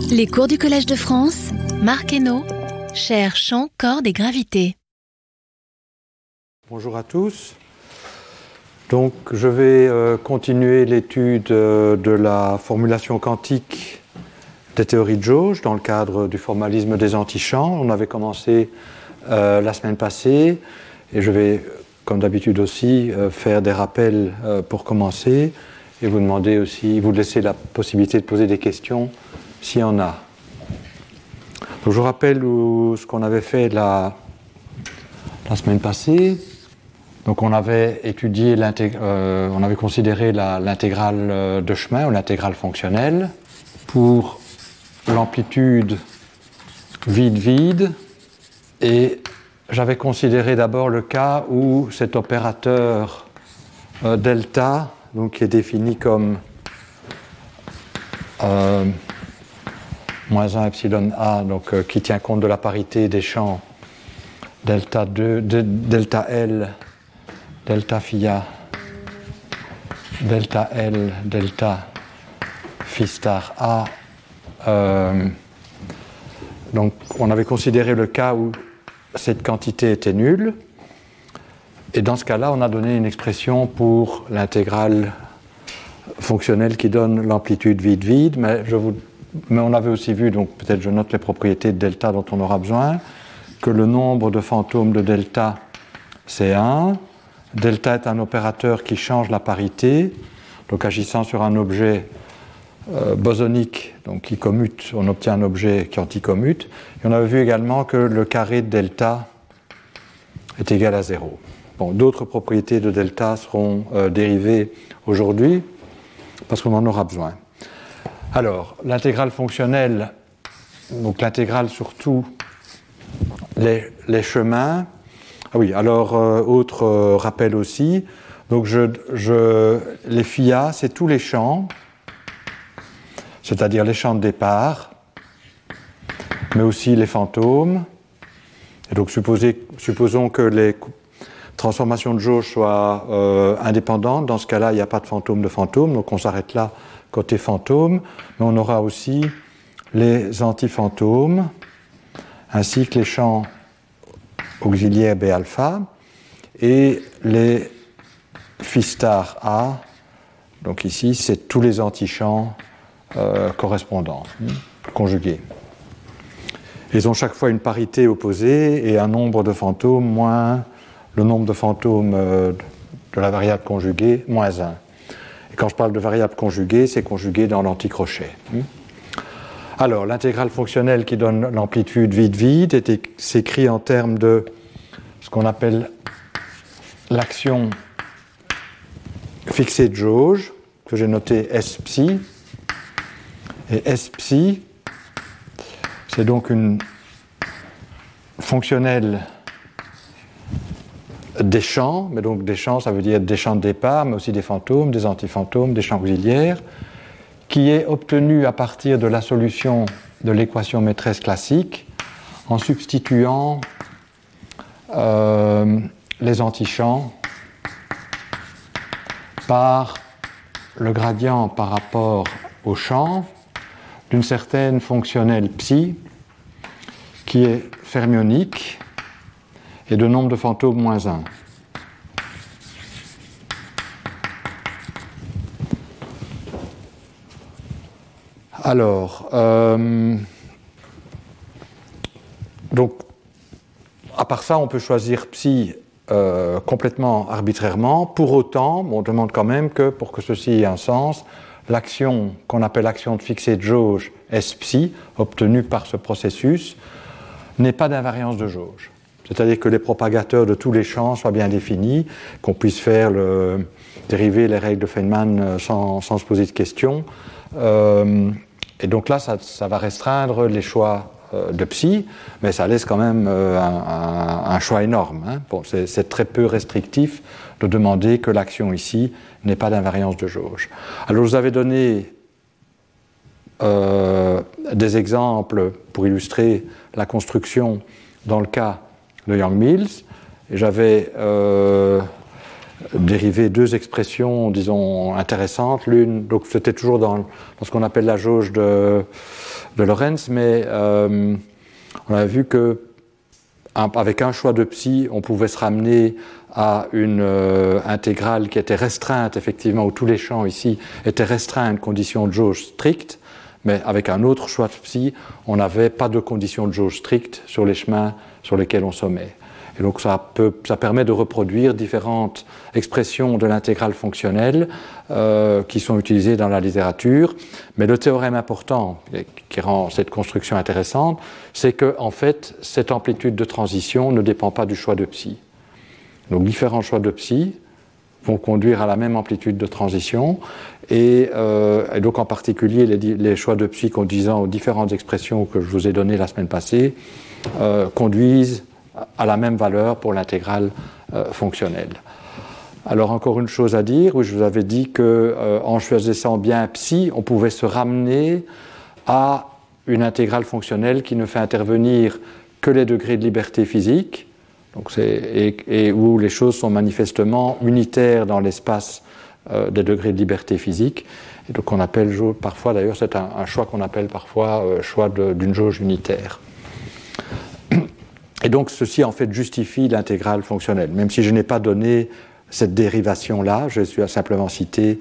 Les cours du Collège de France, Marc Hainaut, chaire Champ, Cordes et Gravité. Bonjour à tous. Donc, je vais continuer l'étude de la formulation quantique des théories de jauge dans le cadre du formalisme des antichamps. On avait commencé la semaine passée et je vais, comme d'habitude aussi, faire des rappels pour commencer et vous demander aussi, vous laisser la possibilité de poser des questions s'il y en a. Donc, je vous rappelle ce qu'on avait fait la semaine passée. Donc on avait étudié, on avait considéré l'intégrale de chemin ou l'intégrale fonctionnelle pour l'amplitude vide-vide, et j'avais considéré d'abord le cas où cet opérateur delta, donc qui est défini comme moins 1 epsilon a, donc qui tient compte de la parité des champs delta L, delta phi A, delta L, delta phi star A. Donc on avait considéré le cas où cette quantité était nulle, et dans ce cas-là on a donné une expression pour l'intégrale fonctionnelle qui donne l'amplitude vide-vide, mais on avait aussi vu, donc peut-être je note les propriétés de delta dont on aura besoin, que le nombre de fantômes de delta c'est 1. Delta est un opérateur qui change la parité, donc agissant sur un objet bosonique, donc qui commute, on obtient un objet qui anticommute. Et on avait vu également que le carré de delta est égal à 0. Bon, d'autres propriétés de delta seront dérivées aujourd'hui, parce qu'on en aura besoin. Alors, l'intégrale fonctionnelle, donc l'intégrale sur tous les chemins. Ah oui, alors autre rappel aussi, donc les phi A, c'est tous les champs, c'est-à-dire les champs de départ, mais aussi les fantômes. Et donc supposons que les transformations de jauge soient indépendantes. Dans ce cas-là, il n'y a pas de fantôme, donc on s'arrête là côté fantôme, mais on aura aussi les antifantômes, ainsi que les champs auxiliaires B alpha et les phi star A. Donc ici, c'est tous les antichamps correspondants, conjugués. Ils ont chaque fois une parité opposée et un nombre de fantômes moins le nombre de fantômes de la variable conjuguée moins 1. Et quand je parle de variable conjuguée, c'est conjugué dans l'anticrochet. Alors, l'intégrale fonctionnelle qui donne l'amplitude vide-vide s'écrit en termes de ce qu'on appelle l'action fixée de jauge, que j'ai noté S psi. Et S psi, c'est donc une fonctionnelle des champs, mais donc des champs, ça veut dire des champs de départ, mais aussi des fantômes, des antifantômes, des champs auxiliaires, qui est obtenue à partir de la solution de l'équation maîtresse classique en substituant les antichamps par le gradient par rapport au champ d'une certaine fonctionnelle psi qui est fermionique et de nombre de fantômes moins 1. Alors, donc, à part ça, on peut choisir psi complètement arbitrairement. Pour autant, on demande quand même que, pour que ceci ait un sens, l'action qu'on appelle action de fixée de jauge S psi, obtenue par ce processus, n'ait pas d'invariance de jauge. C'est-à-dire que les propagateurs de tous les champs soient bien définis, qu'on puisse faire dériver les règles de Feynman sans se poser de questions. Et donc là, ça va restreindre les choix de psi, mais ça laisse quand même un choix énorme. Hein. Bon, c'est très peu restrictif de demander que l'action ici n'ait pas d'invariance de jauge. Alors, je vous avais donné des exemples pour illustrer la construction dans le cas de Yang-Mills, et j'avais dérivé deux expressions, disons, intéressantes. L'une, donc c'était toujours dans ce qu'on appelle la jauge de de Lorentz, mais on a vu que avec un choix de psi, on pouvait se ramener à une intégrale qui était restreinte, effectivement, où tous les champs ici étaient restreints à une condition de jauge stricte, mais avec un autre choix de psi, on n'avait pas de condition de jauge stricte sur les chemins sur lesquels on sommait. Et donc ça permet de reproduire différentes expressions de l'intégrale fonctionnelle qui sont utilisées dans la littérature. Mais le théorème important qui rend cette construction intéressante, c'est que en fait, cette amplitude de transition ne dépend pas du choix de psi. Donc différents choix de psi vont conduire à la même amplitude de transition et donc en particulier les choix de psi conduisant aux différentes expressions que je vous ai données la semaine passée conduisent à la même valeur pour l'intégrale fonctionnelle. Alors encore une chose à dire, où je vous avais dit qu'en choisissant bien psi, on pouvait se ramener à une intégrale fonctionnelle qui ne fait intervenir que les degrés de liberté physique, donc et où les choses sont manifestement unitaires dans l'espace des degrés de liberté physique. Et donc on appelle parfois, d'ailleurs c'est un choix qu'on appelle parfois choix d'une jauge unitaire. Et donc ceci en fait justifie l'intégrale fonctionnelle, même si je n'ai pas donné cette dérivation-là, je suis simplement cité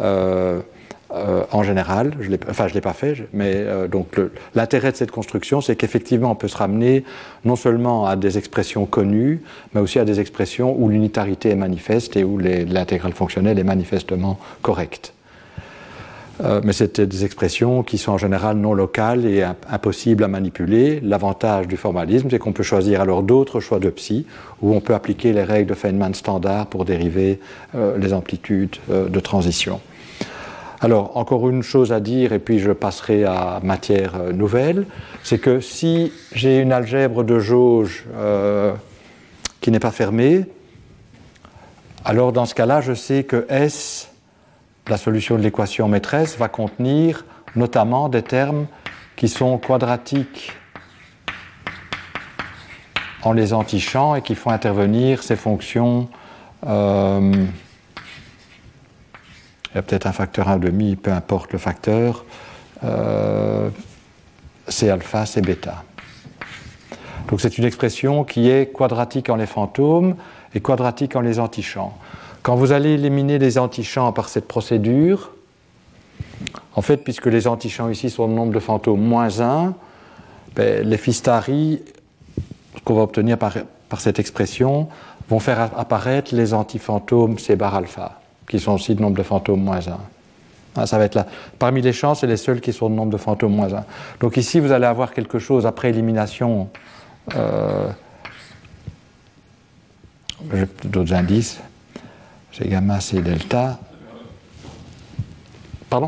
en général, je ne l'ai pas fait, mais donc l'intérêt de cette construction, c'est qu'effectivement on peut se ramener non seulement à des expressions connues, mais aussi à des expressions où l'unitarité est manifeste et où l'intégrale fonctionnelle est manifestement correcte. Mais c'est des expressions qui sont en général non locales et impossibles à manipuler. L'avantage du formalisme, c'est qu'on peut choisir alors d'autres choix de psi, où on peut appliquer les règles de Feynman standard pour dériver les amplitudes de transition. Alors, encore une chose à dire, et puis je passerai à matière nouvelle, c'est que si j'ai une algèbre de jauge qui n'est pas fermée, alors dans ce cas-là, je sais que S, la solution de l'équation maîtresse, va contenir notamment des termes qui sont quadratiques en les antichamps et qui font intervenir ces fonctions. Il y a peut-être un facteur 1,5, peu importe le facteur. C'est alpha, c'est bêta. Donc c'est une expression qui est quadratique en les fantômes et quadratique en les antichamps. Quand vous allez éliminer les antichamps par cette procédure, en fait, puisque les antichamps ici sont le nombre de fantômes moins 1, les Fistari, ce qu'on va obtenir par cette expression, vont faire apparaître les antifantômes C bar alpha, qui sont aussi le nombre de fantômes moins 1. Ça va être là. Parmi les champs, c'est les seuls qui sont le nombre de fantômes moins 1. Donc ici, vous allez avoir quelque chose après élimination. J'ai d'autres indices. C'est gamma, c'est delta. Pardon ?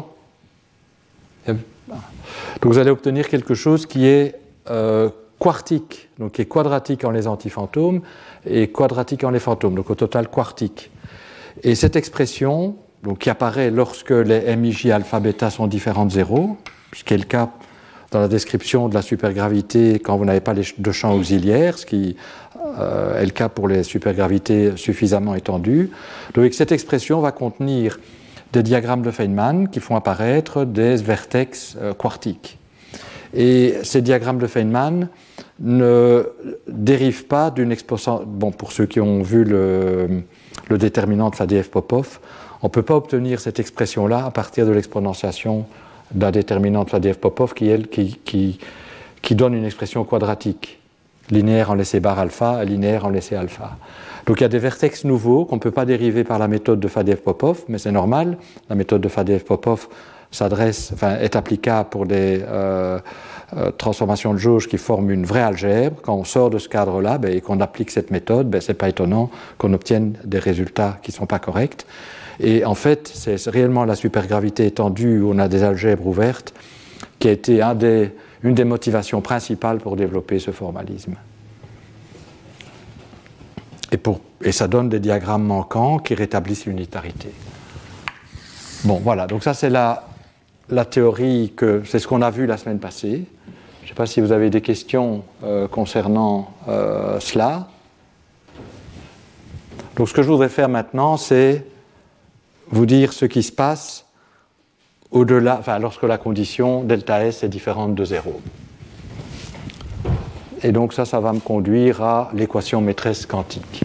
Donc vous allez obtenir quelque chose qui est quartique, donc qui est quadratique en les antifantômes et quadratique en les fantômes, donc au total quartique. Et cette expression, donc, qui apparaît lorsque les MIJ alpha bêta sont différents de 0, ce qui est le cas dans la description de la supergravité quand vous n'avez pas les deux champs auxiliaires, ce qui est le cas pour les supergravités suffisamment étendues. Donc cette expression va contenir des diagrammes de Feynman qui font apparaître des vertex quartiques. Et ces diagrammes de Feynman ne dérivent pas d'une exposition. Bon, pour ceux qui ont vu le déterminant de Faddeev-Popov, on ne peut pas obtenir cette expression-là à partir de l'exponentiation d'un déterminant de Faddeev-Popov qui donne une expression quadratique, linéaire en laissé bar alpha et linéaire en laissé alpha. Donc il y a des vertex nouveaux qu'on ne peut pas dériver par la méthode de Faddeev-Popov, mais c'est normal. La méthode de Faddeev-Popov est applicable pour des transformations de jauge qui forment une vraie algèbre. Quand on sort de ce cadre-là et qu'on applique cette méthode, ce n'est pas étonnant qu'on obtienne des résultats qui ne sont pas corrects. Et en fait, c'est réellement la supergravité étendue où on a des algèbres ouvertes qui a été une des motivations principales pour développer ce formalisme. Et ça donne des diagrammes manquants qui rétablissent l'unitarité. Bon, voilà, donc ça c'est la théorie, c'est ce qu'on a vu la semaine passée. Je ne sais pas si vous avez des questions concernant cela. Donc ce que je voudrais faire maintenant, c'est vous dire ce qui se passe au-delà, enfin, lorsque la condition delta S est différente de 0. Et donc ça va me conduire à l'équation maîtresse quantique.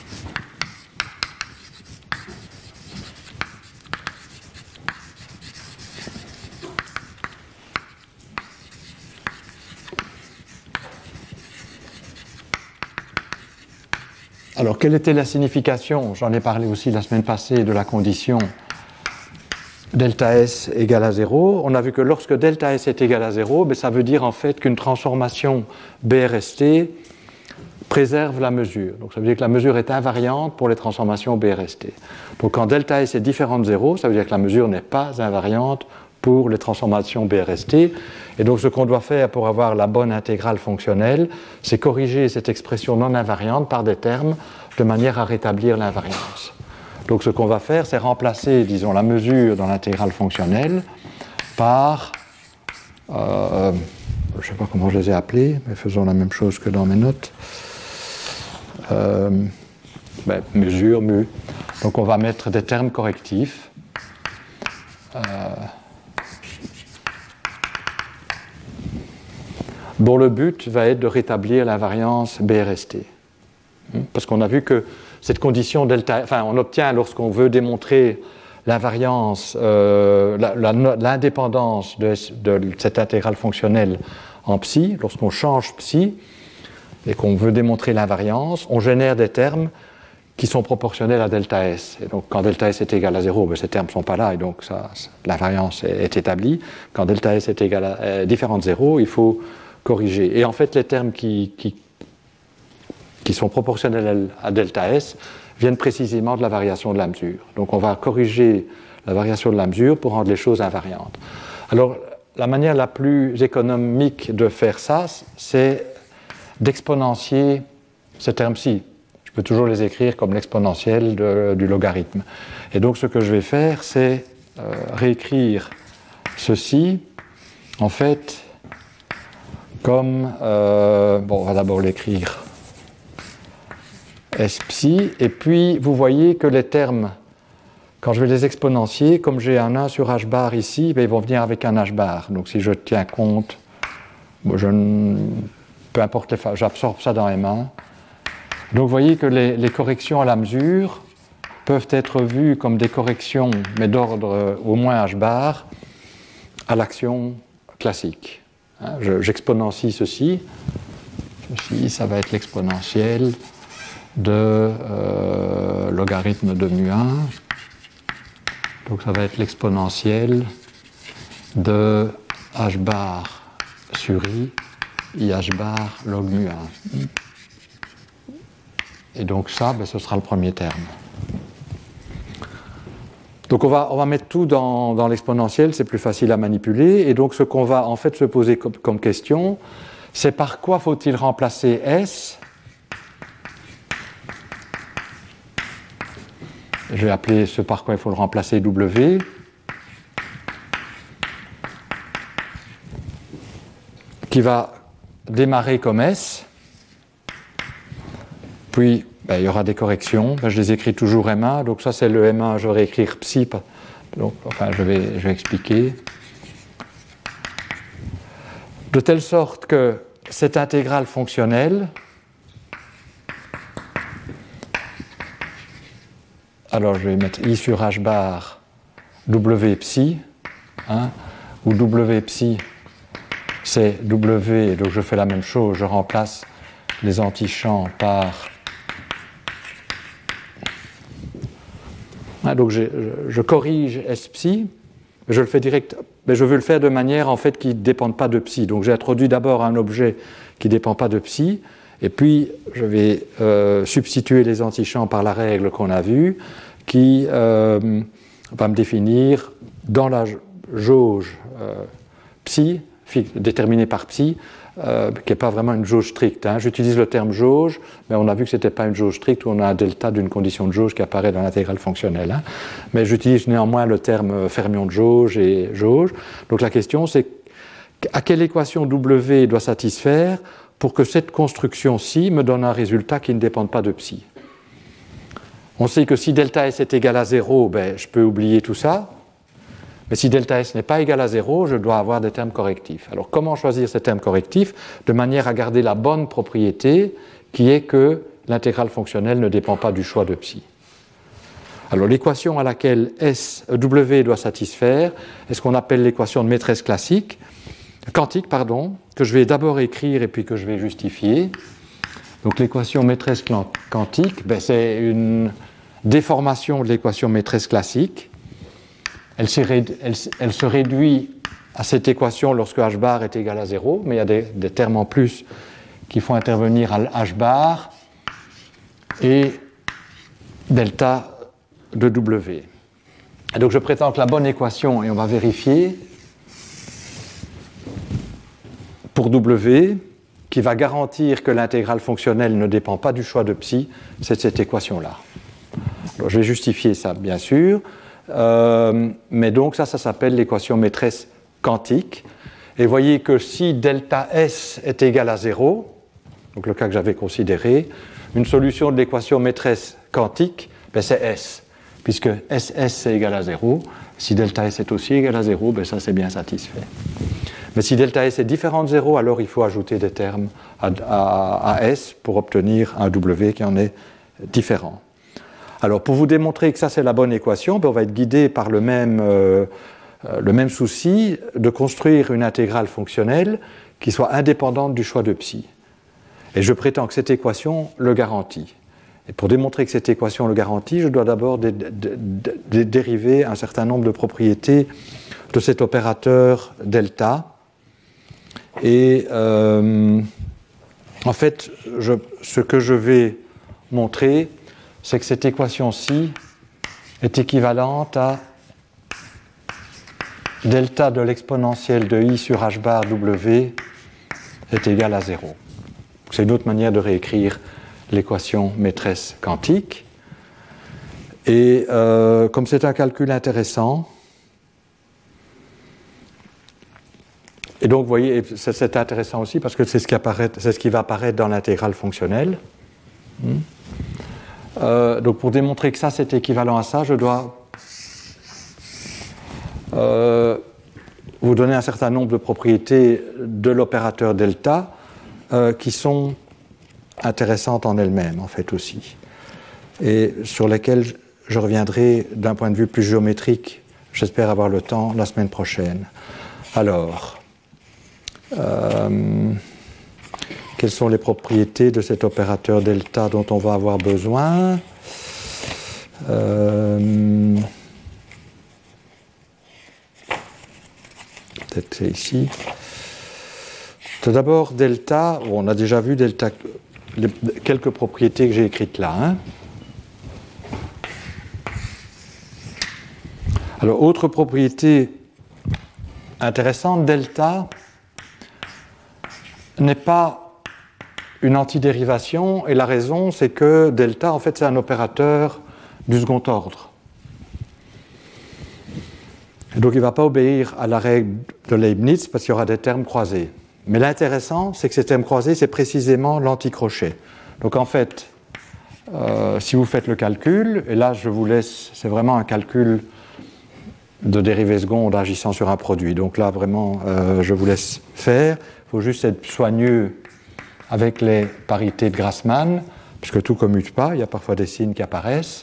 Alors, quelle était la signification, j'en ai parlé aussi la semaine passée, de la condition delta S égale à 0. On a vu que lorsque delta S est égal à 0, ben ça veut dire en fait qu'une transformation BRST préserve la mesure. Donc ça veut dire que la mesure est invariante pour les transformations BRST. Donc quand delta S est différent de 0, ça veut dire que la mesure n'est pas invariante pour les transformations BRST. Et donc ce qu'on doit faire pour avoir la bonne intégrale fonctionnelle, c'est corriger cette expression non invariante par des termes de manière à rétablir l'invariance. Donc ce qu'on va faire, c'est remplacer, disons, la mesure dans l'intégrale fonctionnelle par, je ne sais pas comment je les ai appelés, mais faisons la même chose que dans mes notes. Mesure, mu. Donc on va mettre des termes correctifs. Dont le but va être de rétablir l'invariance BRST. Parce qu'on a vu que cette condition delta, enfin on obtient lorsqu'on veut démontrer l'invariance, l'indépendance de cette intégrale fonctionnelle en psi, lorsqu'on change psi et qu'on veut démontrer l'invariance, on génère des termes qui sont proportionnels à delta S. Et donc quand delta S est égal à 0, ben, ces termes ne sont pas là et donc l'invariance est établie. Quand delta S est différent de 0, il faut corriger. Et en fait, les termes qui sont proportionnels à delta S viennent précisément de la variation de la mesure. Donc on va corriger la variation de la mesure pour rendre les choses invariantes. Alors la manière la plus économique de faire ça, c'est d'exponentier ces termes-ci. Je peux toujours les écrire comme l'exponentielle du logarithme. Et donc ce que je vais faire, c'est réécrire ceci, en fait, comme, on va d'abord l'écrire S psi, et puis vous voyez que les termes, quand je vais les exponentier, comme j'ai un 1 sur h bar ici, ben, ils vont venir avec un h bar. Donc si je tiens compte, peu importe j'absorbe ça dans M1. Donc vous voyez que les corrections à la mesure peuvent être vues comme des corrections, mais d'ordre au moins h bar, à l'action classique. J'exponentie ceci. Ceci, ça va être l'exponentielle de logarithme de mu1. Donc ça va être l'exponentielle de h bar sur i h bar log mu1. Et donc ça, ben, ce sera le premier terme. Donc on va mettre tout dans l'exponentielle, c'est plus facile à manipuler. Et donc ce qu'on va en fait se poser comme question, c'est par quoi faut-il remplacer S? Je vais appeler ce par quoi il faut le remplacer W. Qui va démarrer comme S. Puis, il y aura des corrections. Je les écris toujours M1. Donc ça, c'est le M1. Je vais réécrire psi. Donc, je vais expliquer. De telle sorte que cette intégrale fonctionnelle, alors je vais mettre I sur H bar W psi, où W psi, c'est W, et donc je fais la même chose. Je remplace les antichamps par... donc je corrige S psi, je le fais direct, mais je veux le faire de manière en fait qui ne dépende pas de psi. Donc j'ai introduit d'abord un objet qui ne dépend pas de psi, et puis je vais substituer les antichamps par la règle qu'on a vue, qui va me définir dans la jauge psi, déterminée par psi, qui n'est pas vraiment une jauge stricte. J'utilise le terme jauge, mais on a vu que ce n'était pas une jauge stricte où on a un delta d'une condition de jauge qui apparaît dans l'intégrale fonctionnelle. Mais j'utilise néanmoins le terme fermion de jauge et jauge. Donc la question, c'est à quelle équation W doit satisfaire pour que cette construction-ci me donne un résultat qui ne dépende pas de psi. On sait que si delta S est égal à 0, je peux oublier tout ça. Mais si delta S n'est pas égal à 0, je dois avoir des termes correctifs. Alors comment choisir ces termes correctifs de manière à garder la bonne propriété qui est que l'intégrale fonctionnelle ne dépend pas du choix de psi. Alors l'équation à laquelle W doit satisfaire est ce qu'on appelle l'équation de maîtresse quantique, que je vais d'abord écrire et puis que je vais justifier. Donc l'équation maîtresse quantique, c'est une déformation de l'équation maîtresse classique. Elle se réduit à cette équation lorsque h bar est égal à 0, mais il y a des termes en plus qui font intervenir à h bar et delta de W. Et donc je prétends que la bonne équation, et on va vérifier, pour W, qui va garantir que l'intégrale fonctionnelle ne dépend pas du choix de psi, c'est cette équation-là. Alors, je vais justifier ça, bien sûr, mais donc ça s'appelle l'équation maîtresse quantique. Et voyez que si delta S est égal à 0, donc le cas que j'avais considéré, une solution de l'équation maîtresse quantique, c'est S. Puisque SS est égal à 0, si delta S est aussi égal à 0, ça c'est bien satisfait. Mais si delta S est différent de 0, alors il faut ajouter des termes à S pour obtenir un W qui en est différent. Alors pour vous démontrer que ça c'est la bonne équation, on va être guidé par le même souci de construire une intégrale fonctionnelle qui soit indépendante du choix de psi. Et je prétends que cette équation le garantit. Et pour démontrer que cette équation le garantit, je dois d'abord dériver un certain nombre de propriétés de cet opérateur delta. Et en fait, ce que je vais montrer, c'est que cette équation-ci est équivalente à delta de l'exponentielle de i sur h bar w est égal à 0. C'est une autre manière de réécrire l'équation maîtresse quantique. Et comme c'est un calcul intéressant, et donc vous voyez, c'est intéressant aussi parce que c'est ce qui va apparaître dans l'intégrale fonctionnelle. Donc pour démontrer que ça c'est équivalent à ça, je dois vous donner un certain nombre de propriétés de l'opérateur delta qui sont intéressantes en elles-mêmes, en fait, aussi, et sur lesquelles je reviendrai d'un point de vue plus géométrique, j'espère avoir le temps, la semaine prochaine. Alors, quelles sont les propriétés de cet opérateur delta dont on va avoir besoin? Peut-être c'est ici. Tout d'abord, delta, on a déjà vu delta, quelques propriétés que j'ai écrites là. Alors, autre propriété intéressante, delta n'est pas une antidérivation, et la raison, c'est que delta, en fait, c'est un opérateur du second ordre. Et donc, il ne va pas obéir à la règle de Leibniz, parce qu'il y aura des termes croisés. Mais l'intéressant, c'est que ces termes croisés, c'est précisément l'anticrochet. Donc en fait, si vous faites le calcul, et là je vous laisse, c'est vraiment un calcul de dérivée seconde agissant sur un produit. Donc là vraiment, je vous laisse faire. Il faut juste être soigneux avec les parités de Grassmann, puisque tout ne commute pas, il y a parfois des signes qui apparaissent.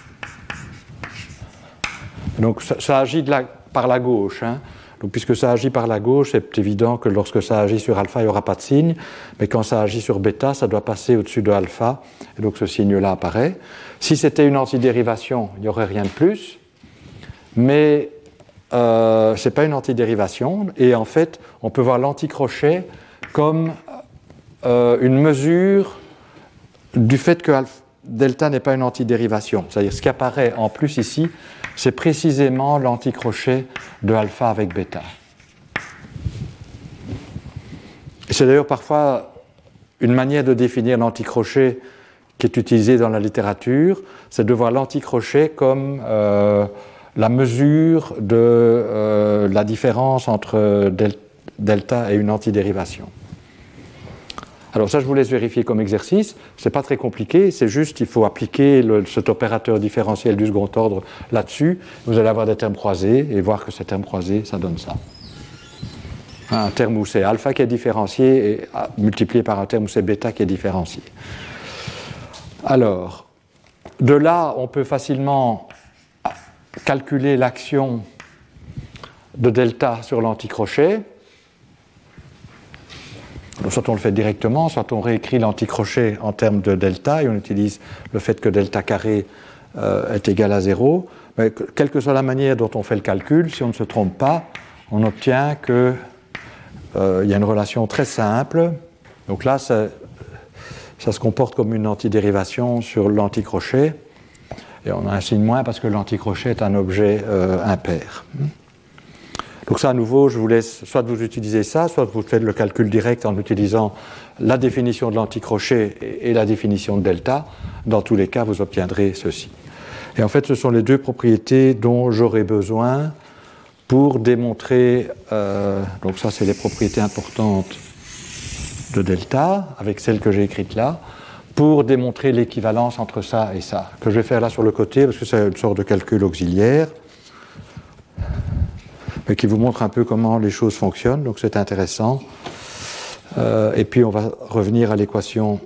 Donc ça agit par la gauche. Donc, puisque ça agit par la gauche, c'est évident que lorsque ça agit sur alpha, il n'y aura pas de signe, mais quand ça agit sur bêta, ça doit passer au-dessus de alpha, et donc ce signe-là apparaît. Si c'était une antidérivation, il n'y aurait rien de plus, mais ce n'est pas une antidérivation, et en fait, on peut voir l'anticrochet comme une mesure du fait que delta n'est pas une antidérivation. C'est-à-dire ce qui apparaît en plus ici, c'est précisément l'anticrochet de alpha avec bêta. C'est d'ailleurs parfois une manière de définir l'anticrochet qui est utilisée dans la littérature, c'est de voir l'anticrochet comme la mesure de la différence entre delta et une antidérivation. Alors ça, je vous laisse vérifier comme exercice. Ce n'est pas très compliqué, c'est juste il faut appliquer cet opérateur différentiel du second ordre là-dessus. Vous allez avoir des termes croisés et voir que ces termes croisés, ça donne ça. Un terme où c'est alpha qui est différencié et multiplié par un terme où c'est bêta qui est différencié. Alors, de là, on peut facilement calculer l'action de delta sur l'anticrochet. Soit on le fait directement, soit on réécrit l'anticrochet en termes de delta et on utilise le fait que delta carré est égal à 0. Mais quelle que soit la manière dont on fait le calcul, si on ne se trompe pas, on obtient qu'il y a une relation très simple. Donc là, ça se comporte comme une antidérivation sur l'anticrochet. Et on a un signe moins parce que l'anticrochet est un objet impair. Donc ça, à nouveau, je vous laisse, soit vous utilisez ça, soit vous faites le calcul direct en utilisant la définition de l'anticrochet et la définition de delta. Dans tous les cas, vous obtiendrez ceci. Et en fait, ce sont les deux propriétés dont j'aurai besoin pour démontrer, donc ça, c'est les propriétés importantes de delta, avec celles que j'ai écrites là, pour démontrer l'équivalence entre ça et ça, que je vais faire là sur le côté, parce que c'est une sorte de calcul auxiliaire, mais qui vous montre un peu comment les choses fonctionnent, donc c'est intéressant. Et puis on va revenir à l'équation...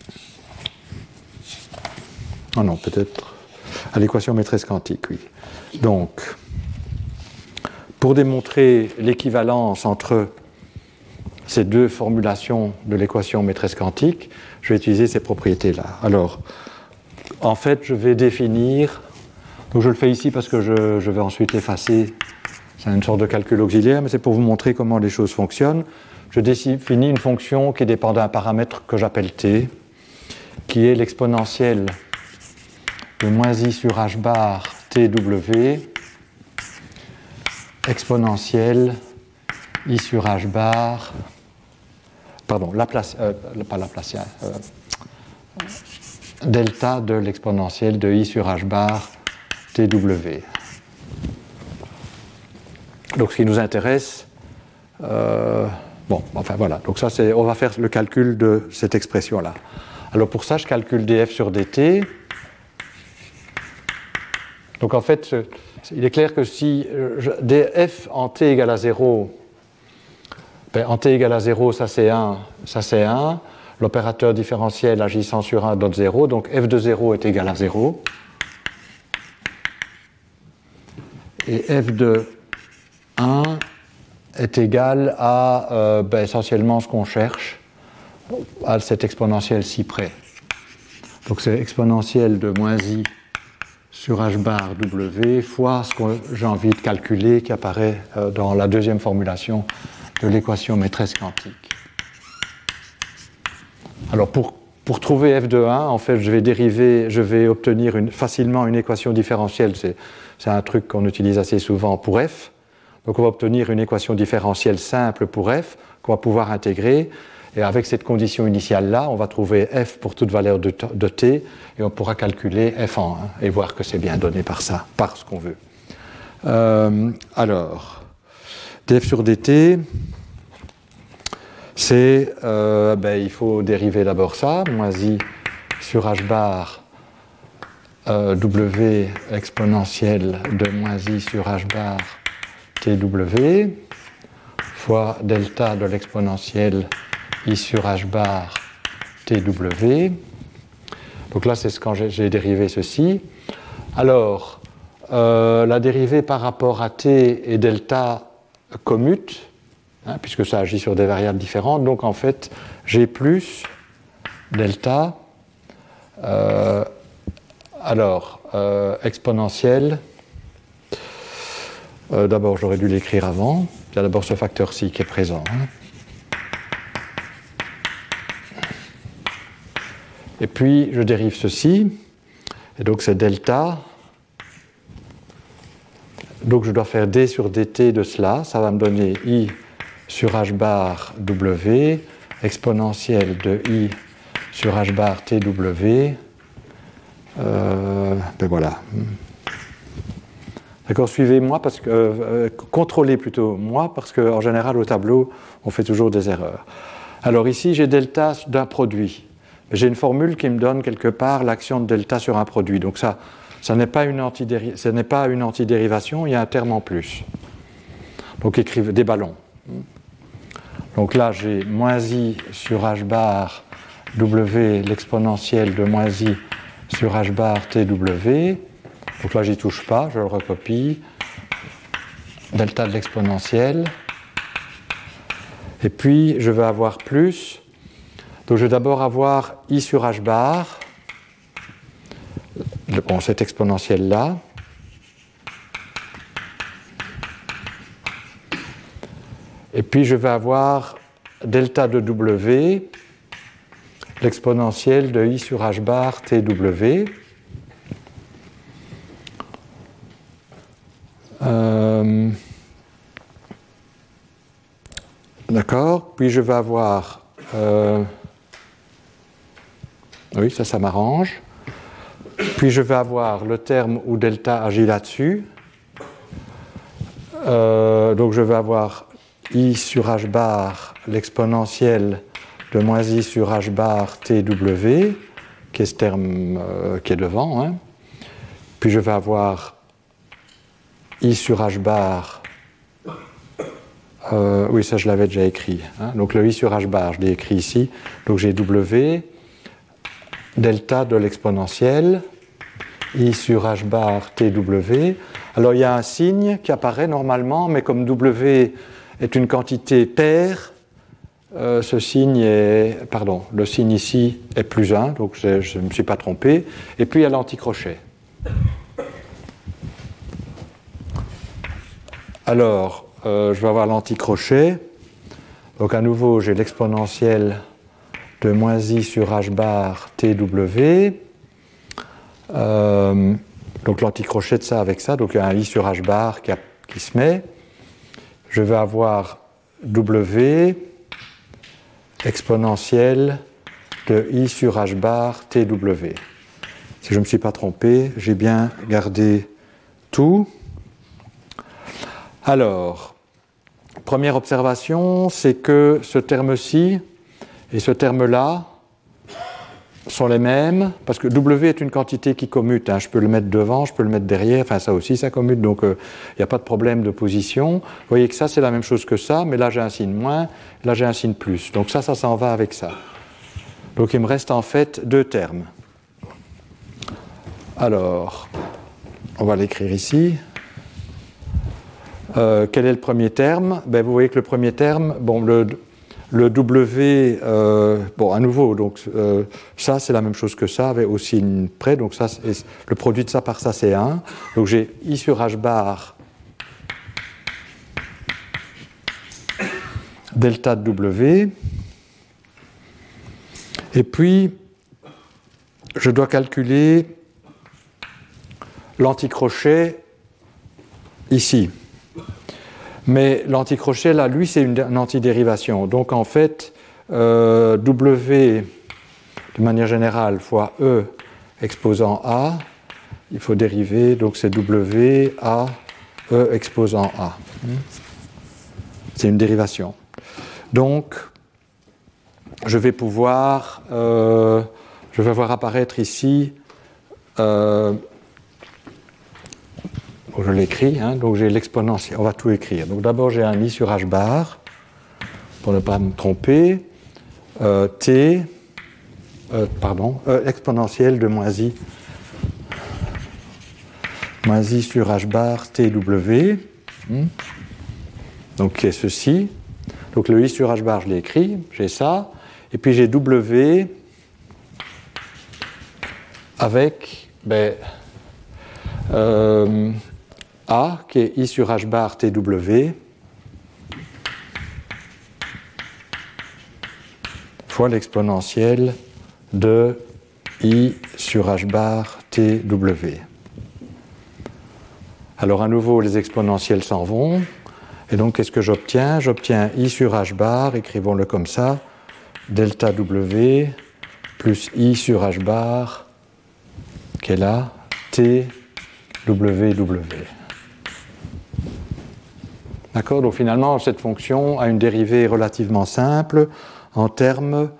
Oh non, peut-être à l'équation maîtresse quantique, oui. Donc, pour démontrer l'équivalence entre ces deux formulations de l'équation maîtresse quantique, je vais utiliser ces propriétés-là. Alors, en fait, je vais définir... Donc je le fais ici parce que je vais ensuite effacer... C'est une sorte de calcul auxiliaire, mais c'est pour vous montrer comment les choses fonctionnent. Je définis une fonction qui dépend d'un paramètre que j'appelle t, qui est l'exponentielle de moins i sur h bar tw, exponentielle i sur h bar, pardon, pas Laplacien, delta de l'exponentielle de i sur h bar tw. Donc ce qui nous intéresse, bon, enfin voilà, donc ça on va faire le calcul de cette expression-là. Alors pour ça, je calcule df sur dt. Donc en fait, il est clair que si df en t égale à 0, ben, en t égale à 0, ça c'est 1, ça c'est 1, l'opérateur différentiel agissant sur 1 donne 0, donc f de 0 est égal à 0. Et f de 1 est égal à essentiellement ce qu'on cherche, à cette exponentielle ci près. Donc c'est exponentielle de moins i sur h bar w fois ce que j'ai envie de calculer qui apparaît dans la deuxième formulation de l'équation maîtresse quantique. Alors pour trouver f de 1, en fait je vais obtenir facilement une équation différentielle, c'est un truc qu'on utilise assez souvent pour f. Donc on va obtenir une équation différentielle simple pour f qu'on va pouvoir intégrer. Et avec cette condition initiale-là, on va trouver f pour toute valeur de t et on pourra calculer f en 1 et voir que c'est bien donné par ça, par ce qu'on veut. Alors, df sur dt, c'est, il faut dériver d'abord ça, moins i sur h bar w exponentielle de moins i sur h bar tw fois delta de l'exponentielle i sur h bar tw. Donc là, c'est quand j'ai dérivé ceci. Alors, la dérivée par rapport à t et delta commute, puisque ça agit sur des variables différentes. Donc en fait, j'ai plus delta, exponentielle. D'abord, j'aurais dû l'écrire avant. Il y a d'abord ce facteur-ci qui est présent. Et puis, je dérive ceci. Et donc, c'est delta. Donc, je dois faire d sur dt de cela. Ça va me donner i sur h bar w, exponentielle de i sur h bar tw. Voilà. D'accord, suivez-moi, parce que contrôlez plutôt moi, parce qu'en général, au tableau, on fait toujours des erreurs. Alors ici, j'ai delta d'un produit. J'ai une formule qui me donne quelque part l'action de delta sur un produit. Donc ça n'est pas une antidérivation, il y a un terme en plus. Donc écrivez des ballons. Donc là, j'ai moins i sur h bar w, l'exponentielle de moins i sur h bar tw. Donc là, j'y touche pas, je le recopie. Delta de l'exponentielle. Et puis, je vais avoir plus. Donc, je vais d'abord avoir i sur h bar. Bon, cette exponentielle-là. Et puis, je vais avoir delta de w, l'exponentielle de i sur h bar tw. D'accord. Puis, je vais avoir... oui, ça m'arrange. Puis, je vais avoir le terme où delta agit là-dessus. Donc, je vais avoir i sur h bar, l'exponentielle de moins i sur h bar tw, qui est ce terme qui est devant. Hein. Puis je vais avoir i sur h bar, oui ça je l'avais déjà écrit, hein. Donc le i sur h bar, je l'ai écrit ici, donc j'ai w, delta de l'exponentielle, i sur h bar tw. Alors il y a un signe qui apparaît normalement, mais comme w est une quantité paire, ce signe est, pardon, le signe ici est plus 1, donc je ne me suis pas trompé. Et puis il y a l'anticrochet. Alors, je vais avoir l'anticrochet. Donc à nouveau, j'ai l'exponentielle de moins i sur h bar tw. Donc l'anticrochet de ça avec ça, donc il y a un i sur h bar qui se met. Je vais avoir w exponentielle de i sur h bar tw. Si je ne me suis pas trompé, j'ai bien gardé tout. Alors, première observation, c'est que ce terme-ci et ce terme-là sont les mêmes, parce que w est une quantité qui commute, hein. Je peux le mettre devant, je peux le mettre derrière, enfin ça aussi ça commute, donc il n'y a pas de problème de position. Vous voyez que ça c'est la même chose que ça, mais là j'ai un signe moins, là j'ai un signe plus, donc ça s'en va avec ça. Donc il me reste en fait deux termes. Alors, on va l'écrire ici. Quel est le premier terme? Ben, vous voyez que le premier terme, bon, le W, bon, à nouveau, donc ça c'est la même chose que ça, avec aussi une près, donc ça, le produit de ça par ça c'est 1. Donc j'ai I sur H bar delta de W. Et puis, je dois calculer l'anticrochet ici. Mais l'anticrochet, là, lui, c'est une antidérivation. Donc, en fait, W, de manière générale, fois E exposant A, il faut dériver, donc c'est W, A, E exposant A. C'est une dérivation. Donc, je vais pouvoir, je vais voir apparaître ici, je l'écris, hein, donc j'ai l'exponentielle, on va tout écrire. Donc d'abord j'ai un I sur H bar, pour ne pas me tromper, exponentielle de moins I sur H bar TW, donc qui est ceci. Donc le I sur H bar je l'ai écrit, j'ai ça, et puis j'ai W avec, A, qui est I sur H bar TW, fois l'exponentielle de I sur H bar TW. Alors à nouveau, les exponentielles s'en vont. Et donc, qu'est-ce que j'obtiens? J'obtiens I sur H bar, écrivons-le comme ça, delta W, plus I sur H bar, qui est là, TWW. D'accord? Donc finalement, cette fonction a une dérivée relativement simple en termes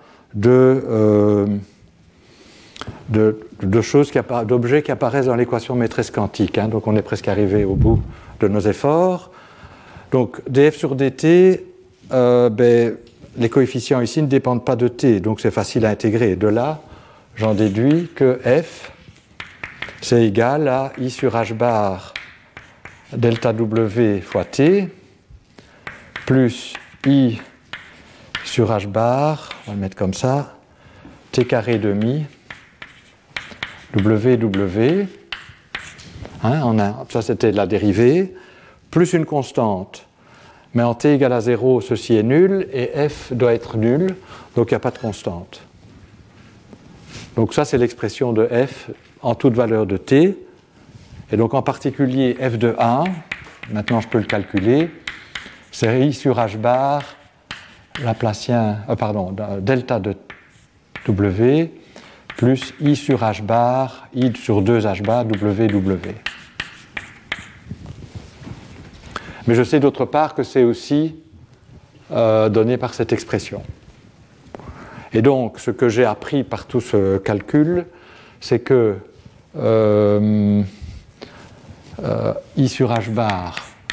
d'objets qui apparaissent dans l'équation maîtresse quantique. Hein. Donc on est presque arrivé au bout de nos efforts. Donc df sur dt, les coefficients ici ne dépendent pas de t, donc c'est facile à intégrer. De là, j'en déduis que f, c'est égal à i sur h bar delta w fois t, plus i sur h bar, on va le mettre comme ça, t carré demi, w. Hein, ça c'était la dérivée, plus une constante. Mais en t égale à 0, ceci est nul, et f doit être nul, donc il n'y a pas de constante. Donc ça, c'est l'expression de f en toute valeur de t. Et donc en particulier, f de 1, maintenant je peux le calculer, c'est i sur h bar, delta de w, plus i sur h bar, i sur 2h bar, w. Mais je sais d'autre part que c'est aussi donné par cette expression. Et donc, ce que j'ai appris par tout ce calcul, c'est que i sur h bar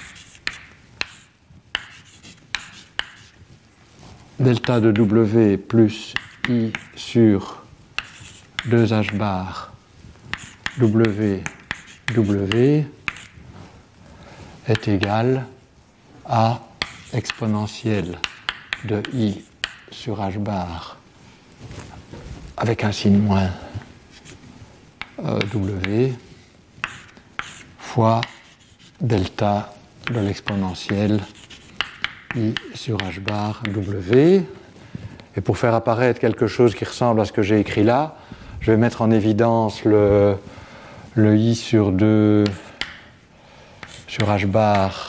delta de w plus i sur 2h bar w est égal à exponentielle de i sur h bar avec un signe moins w fois delta de l'exponentielle i sur h bar w. Et pour faire apparaître quelque chose qui ressemble à ce que j'ai écrit là, je vais mettre en évidence le i sur 2 sur h bar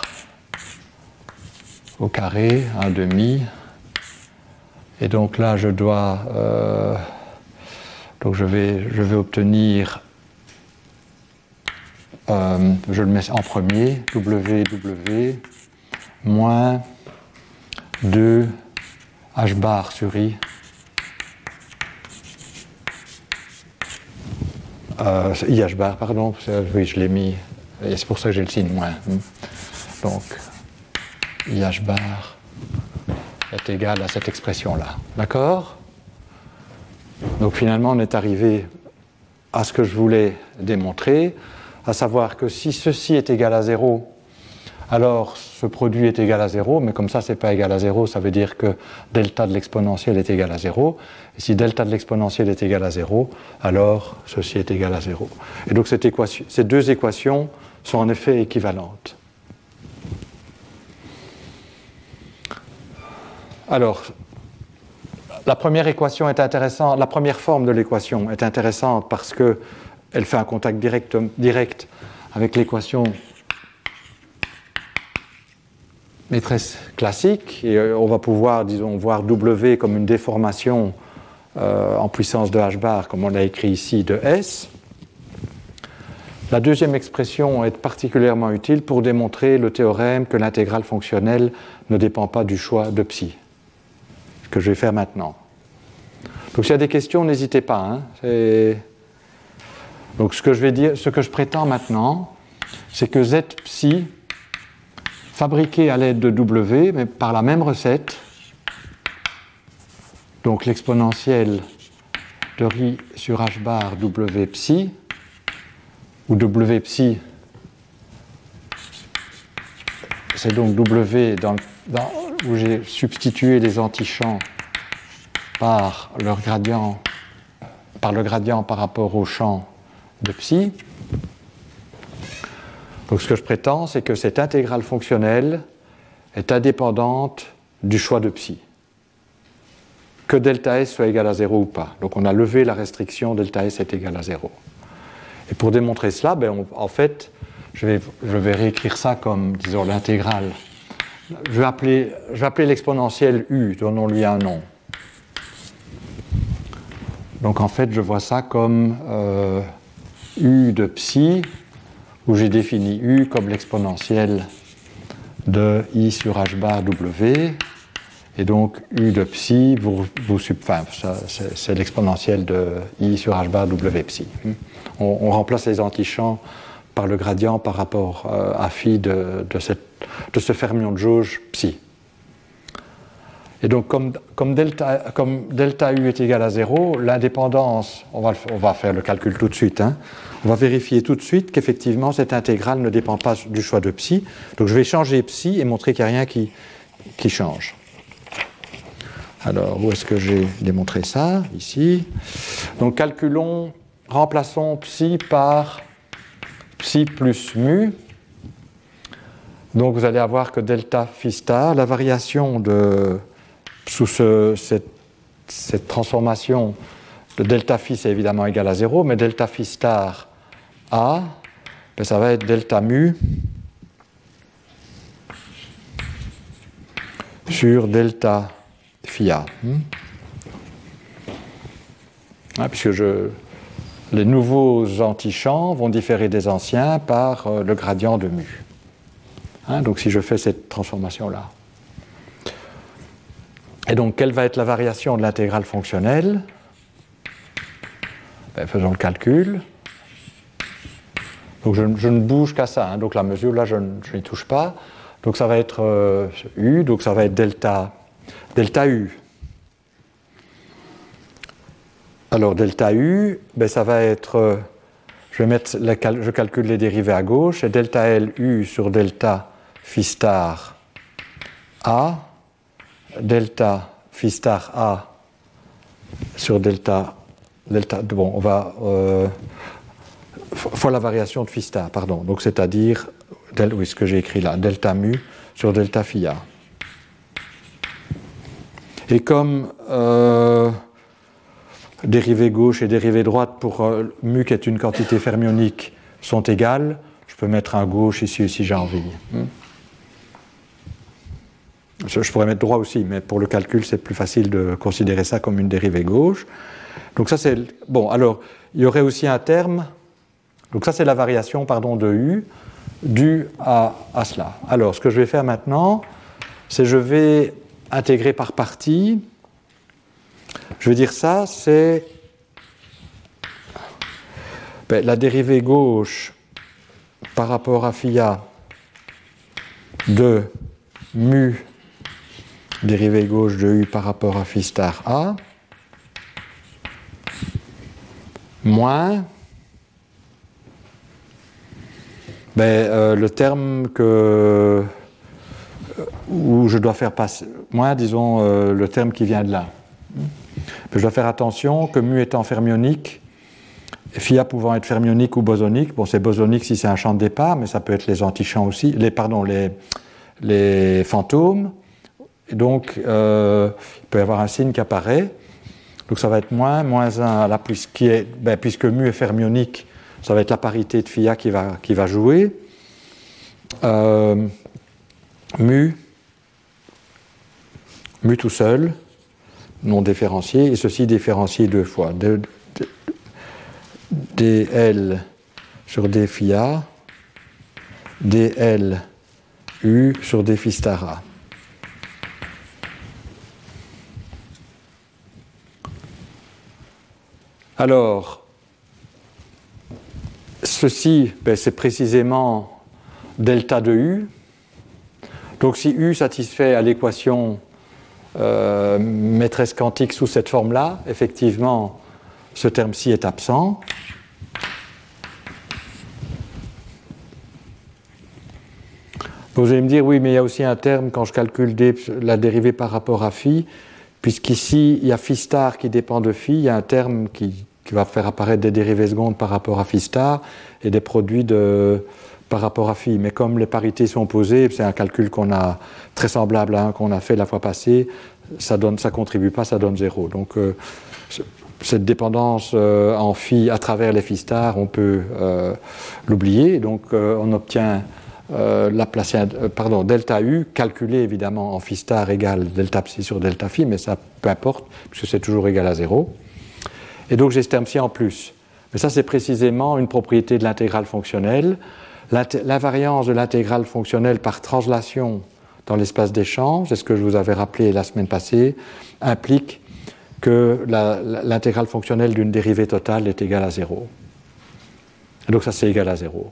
au carré, un demi. Et donc là, je dois... donc je vais obtenir... je le mets en premier, w moins 2 h bar sur i. I h bar, pardon, oui, je l'ai mis, et c'est pour ça que j'ai le signe moins. Donc, i h bar est égal à cette expression-là. D'accord ? Donc finalement, on est arrivé à ce que je voulais démontrer, à savoir que si ceci est égal à 0, alors ce produit est égal à 0, mais comme ça, ce n'est pas égal à 0, ça veut dire que delta de l'exponentielle est égal à 0. Et si delta de l'exponentielle est égal à 0, alors ceci est égal à 0. Et donc ces deux équations sont en effet équivalentes. Alors, la première équation est intéressante, la première forme de l'équation est intéressante parce qu'elle fait un contact direct avec l'équation maîtresse classique, et on va pouvoir, disons, voir W comme une déformation en puissance de h bar, comme on l'a écrit ici, de S. La deuxième expression est particulièrement utile pour démontrer le théorème que l'intégrale fonctionnelle ne dépend pas du choix de psi, ce que je vais faire maintenant. Donc s'il y a des questions, n'hésitez pas. Donc ce que je prétends maintenant, c'est que Z psi, fabriqué à l'aide de W, mais par la même recette, donc l'exponentielle de ρ sur h bar W psi, où W psi, c'est donc W où j'ai substitué les antichamps par le gradient par rapport au champ de psi. Donc ce que je prétends, c'est que cette intégrale fonctionnelle est indépendante du choix de psi. Que delta S soit égal à 0 ou pas. Donc on a levé la restriction delta S est égal à 0. Et pour démontrer cela, en fait, je vais réécrire ça comme, disons, l'intégrale. Je vais appeler l'exponentielle U, donnons-lui un nom. Donc en fait, je vois ça comme U de psi, où j'ai défini U comme l'exponentielle de I sur H bar W. Et donc, U de psi, c'est l'exponentielle de I sur H bar W psi. On remplace les antichamps par le gradient par rapport à phi de ce fermion de jauge psi. Et donc, comme delta U est égal à 0, l'indépendance, on va faire le calcul tout de suite, on va vérifier tout de suite qu'effectivement cette intégrale ne dépend pas du choix de psi. Donc je vais changer psi et montrer qu'il n'y a rien qui change. Alors, où est-ce que j'ai démontré ça? Ici. Donc remplaçons psi par psi plus mu. Donc vous allez avoir que delta phi star, la variation sous cette transformation de delta phi, c'est évidemment égal à 0, mais delta phi star A, ben ça va être delta mu sur delta phi A. Puisque les nouveaux antichamps vont différer des anciens par le gradient de mu. Donc si je fais cette transformation-là. Et donc, quelle va être la variation de l'intégrale fonctionnelle? Faisons le calcul. Donc, je ne bouge qu'à ça. Donc, la mesure, là, je n'y touche pas. Donc, ça va être U. Donc, ça va être delta U. Alors, delta U, ça va être... je calcule les dérivés à gauche. Et delta L U sur delta phi star A. Delta phi star A sur delta bon, on va fois la variation de phi star, pardon. Donc c'est-à-dire, ce que j'ai écrit là, delta mu sur delta phi A. Et comme dérivée gauche et dérivée droite pour mu qui est une quantité fermionique sont égales, je peux mettre un gauche ici si j'ai envie. Je pourrais mettre droit aussi, mais pour le calcul, c'est plus facile de considérer ça comme une dérivée gauche. Donc ça, c'est... Bon, alors, il y aurait aussi un terme... Donc ça, c'est la variation, de U, due à cela. Alors, ce que je vais faire maintenant, c'est je vais intégrer par partie. Je veux dire ça, c'est... la dérivée gauche par rapport à phi A de mu dérivée gauche de U par rapport à phi star A, moins le terme où je dois faire passer, moins disons le terme qui vient de là. Je dois faire attention que mu étant fermionique, phi A pouvant être fermionique ou bosonique, bon c'est bosonique si c'est un champ de départ, mais ça peut être les antichamps aussi, les fantômes. Et donc, il peut y avoir un signe qui apparaît. Donc, ça va être moins 1 à la puisque mu est fermionique, ça va être la parité de phi A qui va jouer. Mu tout seul, non différencié, et ceci différencié deux fois. dl sur d phi A, dl U sur d phi star A. Alors, ceci, c'est précisément delta de U. Donc si U satisfait à l'équation maîtresse quantique sous cette forme-là, effectivement, ce terme-ci est absent. Vous allez me dire, oui, mais il y a aussi un terme quand je calcule la dérivée par rapport à phi, puisqu'ici, il y a phi star qui dépend de phi, il y a un terme qui va faire apparaître des dérivées secondes par rapport à phi star et des produits par rapport à phi. Mais comme les parités sont posées, c'est un calcul qu'on a très semblable à un qu'on a fait la fois passée, ça contribue pas, ça donne 0. Donc cette dépendance en phi à travers les phi stars, on peut l'oublier. Donc on obtient delta U, calculé évidemment en phi star égale delta psi sur delta phi, mais ça peu importe, puisque c'est toujours égal à 0. Et donc j'ai ce terme-ci en plus. Mais ça, c'est précisément une propriété de l'intégrale fonctionnelle. L'invariance de l'intégrale fonctionnelle par translation dans l'espace d'échange, c'est ce que je vous avais rappelé la semaine passée, implique que l'intégrale fonctionnelle d'une dérivée totale est égale à 0. Et donc ça c'est égal à 0.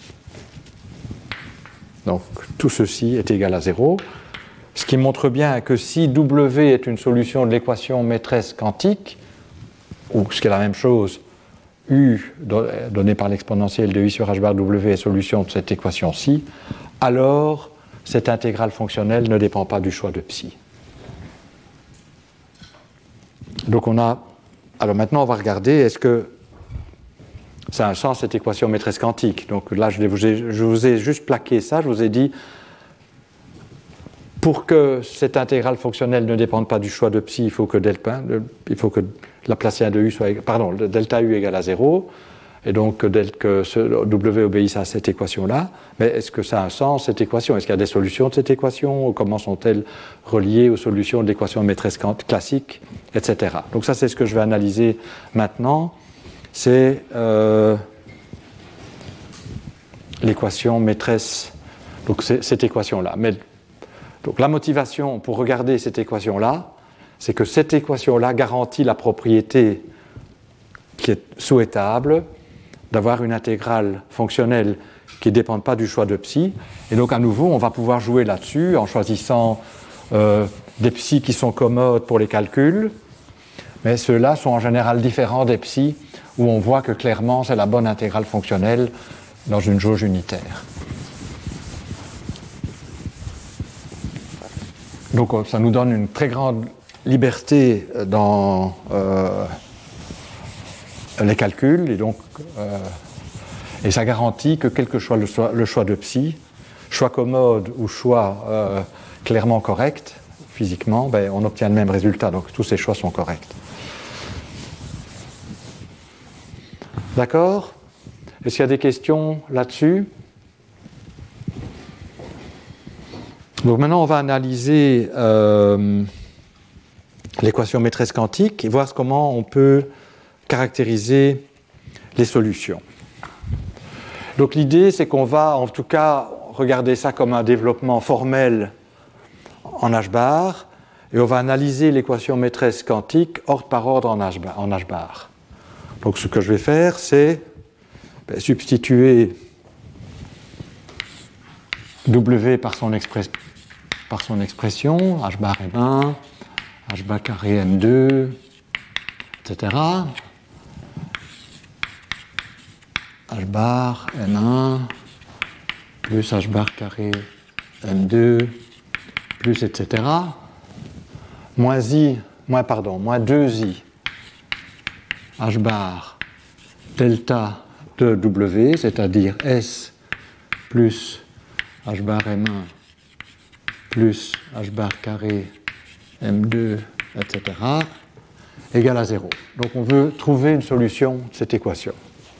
Donc tout ceci est égal à 0, ce qui montre bien que si W est une solution de l'équation maîtresse quantique, ou ce qui est la même chose, U donné par l'exponentielle de I sur H bar W est solution de cette équation-ci, alors cette intégrale fonctionnelle ne dépend pas du choix de psi. Donc alors maintenant on va regarder, est-ce que ça a un sens cette équation maîtresse quantique? Donc là je vous ai juste plaqué ça, je vous ai dit, pour que cette intégrale fonctionnelle ne dépende pas du choix de psi, il faut que Laplacien de U soit, delta U égale à 0, et donc que ce W obéisse à cette équation-là. Mais est-ce que ça a un sens, cette équation? Est-ce qu'il y a des solutions de cette équation? Comment sont-elles reliées aux solutions de l'équation maîtresse classique, etc. Donc ça, c'est ce que je vais analyser maintenant. C'est l'équation maîtresse, donc c'est cette équation-là. Donc la motivation pour regarder cette équation-là, c'est que cette équation-là garantit la propriété qui est souhaitable d'avoir une intégrale fonctionnelle qui ne dépend pas du choix de psi. Et donc à nouveau, on va pouvoir jouer là-dessus en choisissant des psi qui sont commodes pour les calculs, mais ceux-là sont en général différents des psi où on voit que clairement c'est la bonne intégrale fonctionnelle dans une jauge unitaire. Donc ça nous donne une très grande liberté dans les calculs, et ça garantit que quel que soit le choix de psi, choix commode ou choix clairement correct, physiquement, on obtient le même résultat, donc tous ces choix sont corrects. D'accord? Est-ce qu'il y a des questions là-dessus? Donc maintenant, on va analyser l'équation maîtresse quantique et voir comment on peut caractériser les solutions. Donc l'idée, c'est qu'on va en tout cas regarder ça comme un développement formel en H-bar, et on va analyser l'équation maîtresse quantique ordre par ordre en H-bar. Donc ce que je vais faire, c'est substituer W par son expression, H bar M1, H bar carré M2, etc. H bar M1 plus H bar carré M2 plus etc. moins 2i H bar delta de W, c'est-à-dire S plus H bar M1 plus H bar carré M2, etc., égale à 0. Donc on veut trouver une solution de cette équation.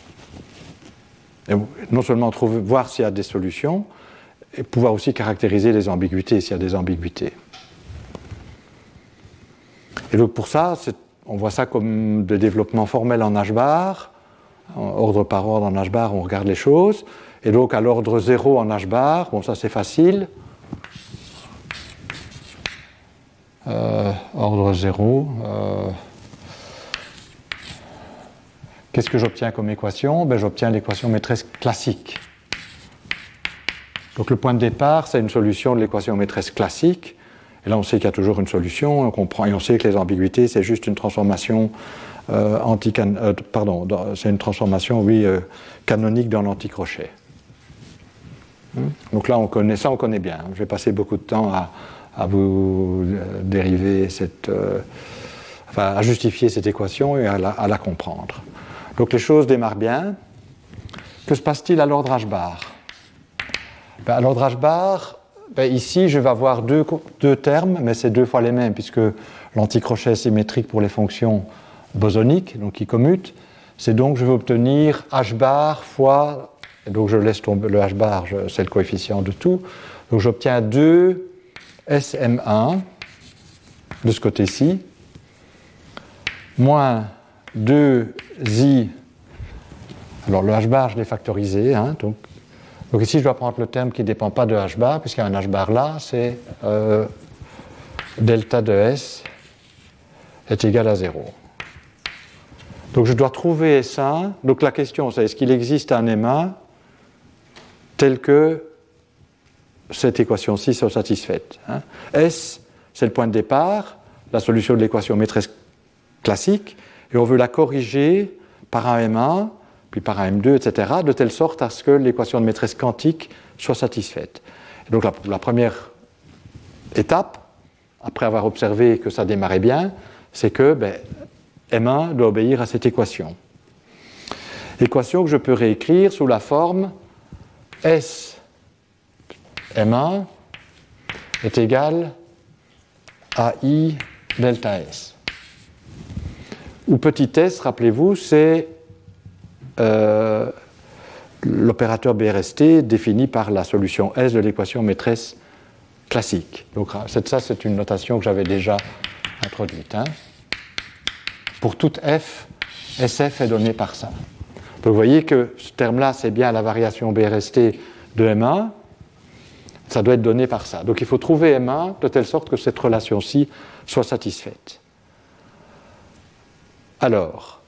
Et non seulement voir s'il y a des solutions, et pouvoir aussi caractériser les ambiguïtés, s'il y a des ambiguïtés. Et donc pour ça, on voit ça comme des développements formels en H-bar, ordre par ordre en H-bar, on regarde les choses, et donc à l'ordre 0 en H-bar, bon ça c'est facile, ordre 0, qu'est-ce que j'obtiens comme équation? J'obtiens l'équation maîtresse classique. Donc le point de départ, c'est une solution de l'équation maîtresse classique. Et là, on sait qu'il y a toujours une solution, on comprend, et on sait que les ambiguïtés, c'est juste une transformation c'est une transformation, canonique dans l'anticrochet. Donc là, on connaît bien. Je vais passer beaucoup de temps à vous dériver à justifier cette équation et à la comprendre. Donc les choses démarrent bien. Que se passe-t-il à l'ordre H-bar? À l'ordre H-bar, ici, je vais avoir deux termes, mais c'est deux fois les mêmes, puisque l'anticrochet est symétrique pour les fonctions bosoniques, donc qui commutent. C'est donc, je vais obtenir H-bar fois, et donc je laisse tomber le H-bar, c'est le coefficient de tout. Donc j'obtiens 2 SM1 de ce côté-ci, moins 2i, alors le H-bar, je l'ai factorisé, donc Donc ici, je dois prendre le terme qui ne dépend pas de h bar, puisqu'il y a un h bar là, c'est delta de S est égal à 0. Donc je dois trouver S1. Donc la question, c'est est-ce qu'il existe un M1 tel que cette équation-ci soit satisfaite, hein. S, c'est le point de départ, la solution de l'équation maîtresse classique, et on veut la corriger par un M1, puis par un M2, etc., de telle sorte à ce que l'équation de maîtresse quantique soit satisfaite. Et donc la première étape, après avoir observé que ça démarrait bien, c'est que M1 doit obéir à cette équation. Équation que je peux réécrire sous la forme S M1 est égal à I delta S. Où petit s, rappelez-vous, c'est l'opérateur BRST défini par la solution S de l'équation maîtresse classique. Donc ça, c'est une notation que j'avais déjà introduite, hein. Pour toute f, SF est donné par ça. Donc vous voyez que ce terme-là, c'est bien la variation BRST de M1. Ça doit être donné par ça. Donc il faut trouver M1 de telle sorte que cette relation-ci soit satisfaite. Alors,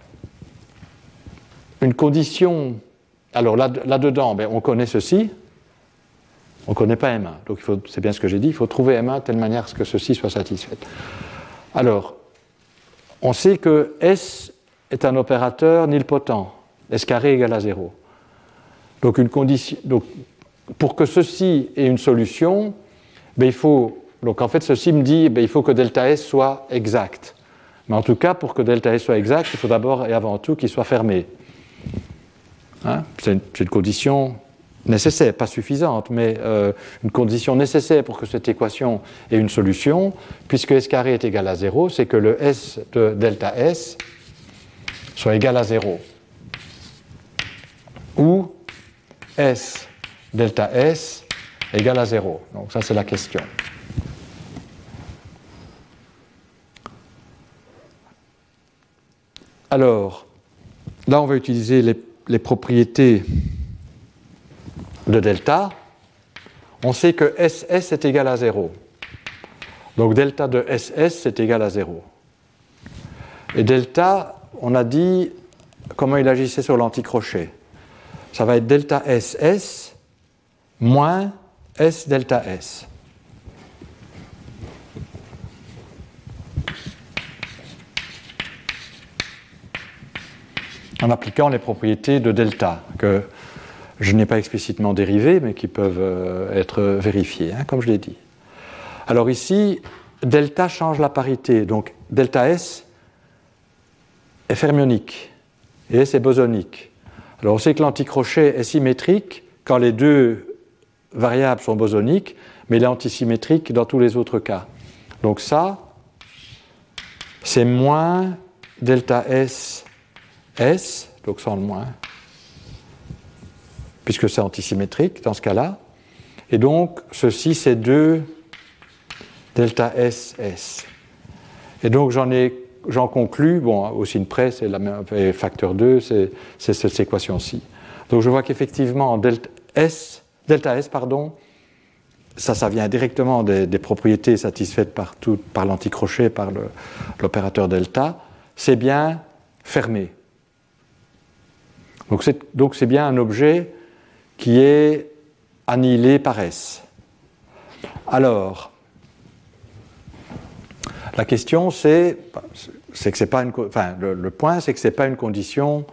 une condition... Alors là-dedans, on connaît ceci. On ne connaît pas M1. Donc c'est bien ce que j'ai dit. Il faut trouver M1 de telle manière que ceci soit satisfait. Alors, on sait que S est un opérateur nilpotent. S carré égale à 0. Donc une condition... Pour que ceci ait une solution, il faut, donc en fait ceci me dit il faut que delta S soit exact. Mais en tout cas, pour que delta S soit exact, il faut d'abord et avant tout qu'il soit fermé. Hein, c'est une condition nécessaire, pas suffisante, mais une condition nécessaire pour que cette équation ait une solution, puisque S carré est égal à 0, c'est que le S de delta S soit égal à 0. Ou S delta S égale à 0. Donc ça, c'est la question. Alors, là, on va utiliser les propriétés de delta. On sait que SS est égal à 0. Donc delta de SS est égal à 0. Et delta, on a dit comment il agissait sur l'anticrochet. Ça va être delta SS moins S delta S. En appliquant les propriétés de delta, que je n'ai pas explicitement dérivées, mais qui peuvent être vérifiées, hein, comme je l'ai dit. Alors ici, delta change la parité, donc delta S est fermionique, et S est bosonique. Alors on sait que l'anticrochet est symétrique quand les deux variables sont bosoniques, mais il est antisymétrique dans tous les autres cas. Donc ça, c'est moins delta S, S, donc sans le moins, puisque c'est antisymétrique dans ce cas-là. Et donc, ceci, c'est 2 delta S, S. Et donc, j'en conclus, bon, au signe près, c'est la même, facteur 2, c'est cette équation-ci. Donc, je vois qu'effectivement, delta S, ça vient directement des propriétés satisfaites par l'anticrochet, par l'opérateur delta, c'est bien fermé. Donc c'est bien un objet qui est annihilé par S. Alors, la question c'est que c'est pas le point c'est que c'est pas une condition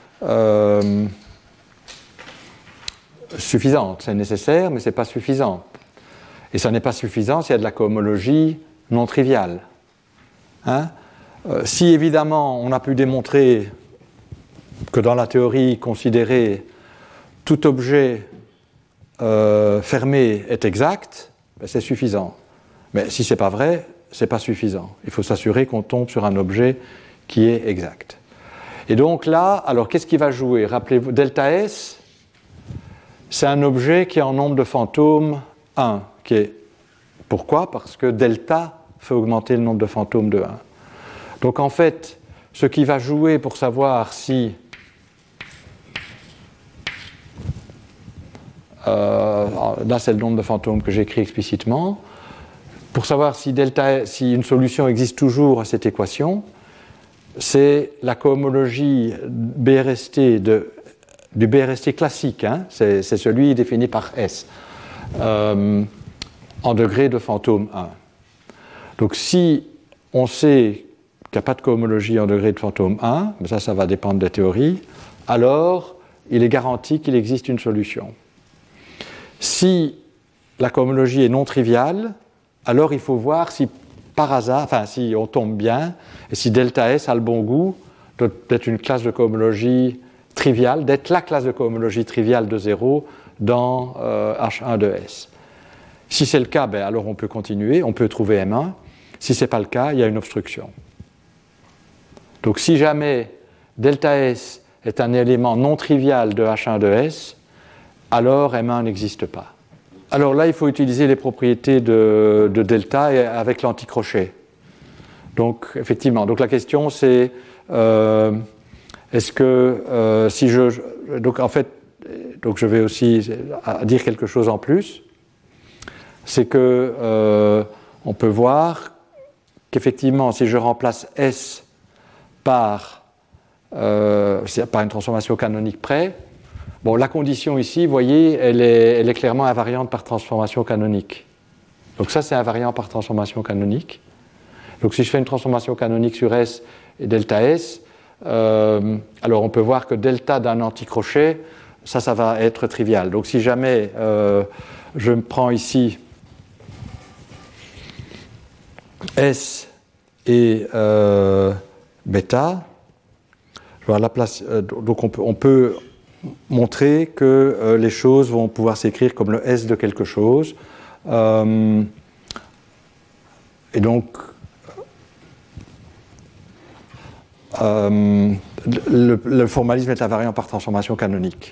suffisante. C'est nécessaire, mais c'est pas suffisant. Et ça n'est pas suffisant s'il y a de la cohomologie non triviale. Hein? Si évidemment on a pu démontrer que dans la théorie considérée, tout objet fermé est exact, c'est suffisant. Mais si ce n'est pas vrai, ce n'est pas suffisant. Il faut s'assurer qu'on tombe sur un objet qui est exact. Et donc là, alors qu'est-ce qui va jouer? Rappelez-vous, delta S, c'est un objet qui est en nombre de fantômes 1. Pourquoi? Parce que delta fait augmenter le nombre de fantômes de 1. Donc en fait, ce qui va jouer pour savoir si là c'est le nombre de fantômes que j'écris explicitement. Pour savoir si une solution existe toujours à cette équation, c'est la cohomologie BRST du BRST classique, hein, c'est celui défini par S, en degrés de fantôme 1. Donc si on sait qu'il n'y a pas de cohomologie en degré de fantôme 1, mais ça va dépendre des théories, alors il est garanti qu'il existe une solution. Si la cohomologie est non triviale, alors il faut voir si par hasard, enfin si on tombe bien, et si delta S a le bon goût d'être une classe de cohomologie triviale, d'être la classe de cohomologie triviale de 0 dans H1 de S. Si c'est le cas, ben alors on peut continuer, on peut trouver M1. Si ce n'est pas le cas, il y a une obstruction. Donc si jamais delta S est un élément non trivial de H1 de S, alors M1 n'existe pas. Alors là, il faut utiliser les propriétés de delta avec l'anticrochet. Donc effectivement, donc la question c'est est-ce que si donc en fait, donc je vais aussi dire quelque chose en plus, c'est que on peut voir qu'effectivement, si je remplace S par une transformation canonique près, bon, la condition ici, vous voyez, elle est clairement invariante par transformation canonique. Donc ça, c'est invariant par transformation canonique. Donc si je fais une transformation canonique sur S et delta S, alors on peut voir que delta d'un anticrochet, ça va être trivial. Donc si jamais je me prends ici S et bêta, je vois la place, donc on peut montrer que les choses vont pouvoir s'écrire comme le S de quelque chose. Et donc, le formalisme est invariant par transformation canonique.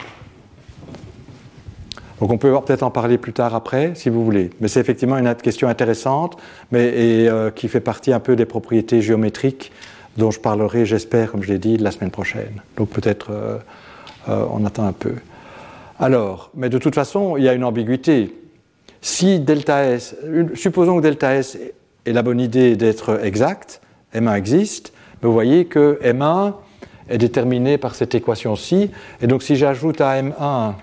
Donc on peut peut-être en parler plus tard après, si vous voulez. Mais c'est effectivement une question intéressante, et qui fait partie un peu des propriétés géométriques dont je parlerai, j'espère, comme je l'ai dit, la semaine prochaine. Donc peut-être on attend un peu. Alors, mais de toute façon, il y a une ambiguïté. Si delta S, supposons que delta S est la bonne idée d'être exacte, M1 existe, mais vous voyez que M1 est déterminé par cette équation-ci, et donc si j'ajoute à M1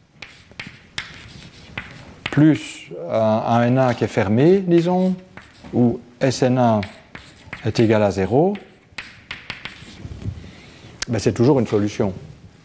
plus un N1 qui est fermé, disons, où Sn1 est égal à 0, ben c'est toujours une solution.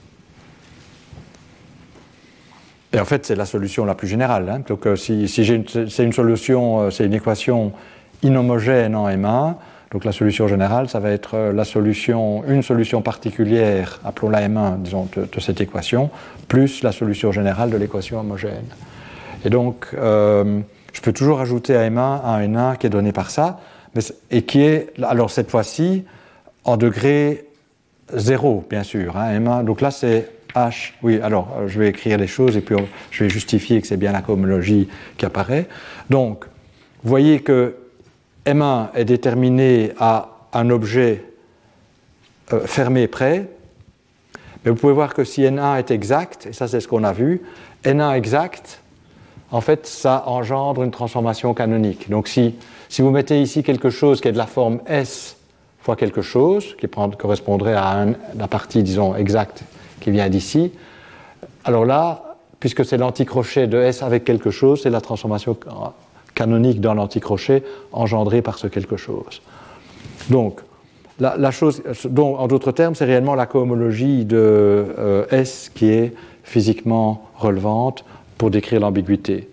Et en fait, c'est la solution la plus générale. Hein. Donc, si c'est une solution, c'est une équation inhomogène en M1, donc la solution générale, ça va être une solution particulière, appelons-la M1, disons, de cette équation, plus la solution générale de l'équation homogène. Et donc, je peux toujours ajouter à M1 un N1 qui est donné par ça, et qui est, alors cette fois-ci, en degré 0, bien sûr. Hein, M1, donc là, c'est H. Oui, alors, je vais écrire les choses, et puis je vais justifier que c'est bien la cohomologie qui apparaît. Donc, vous voyez que M1 est déterminé à un objet fermé près, mais vous pouvez voir que si N1 est exact, et ça c'est ce qu'on a vu, N1 exact, en fait, ça engendre une transformation canonique. Donc si vous mettez ici quelque chose qui est de la forme S fois quelque chose, qui correspondrait à la partie, disons, exacte qui vient d'ici, alors là, puisque c'est l'anticrochet de S avec quelque chose, c'est la transformation canonique dans l'anticrochet engendrée par ce quelque chose. Donc, la chose, donc, en d'autres termes, c'est réellement la cohomologie de S qui est physiquement relevante pour décrire l'ambiguïté.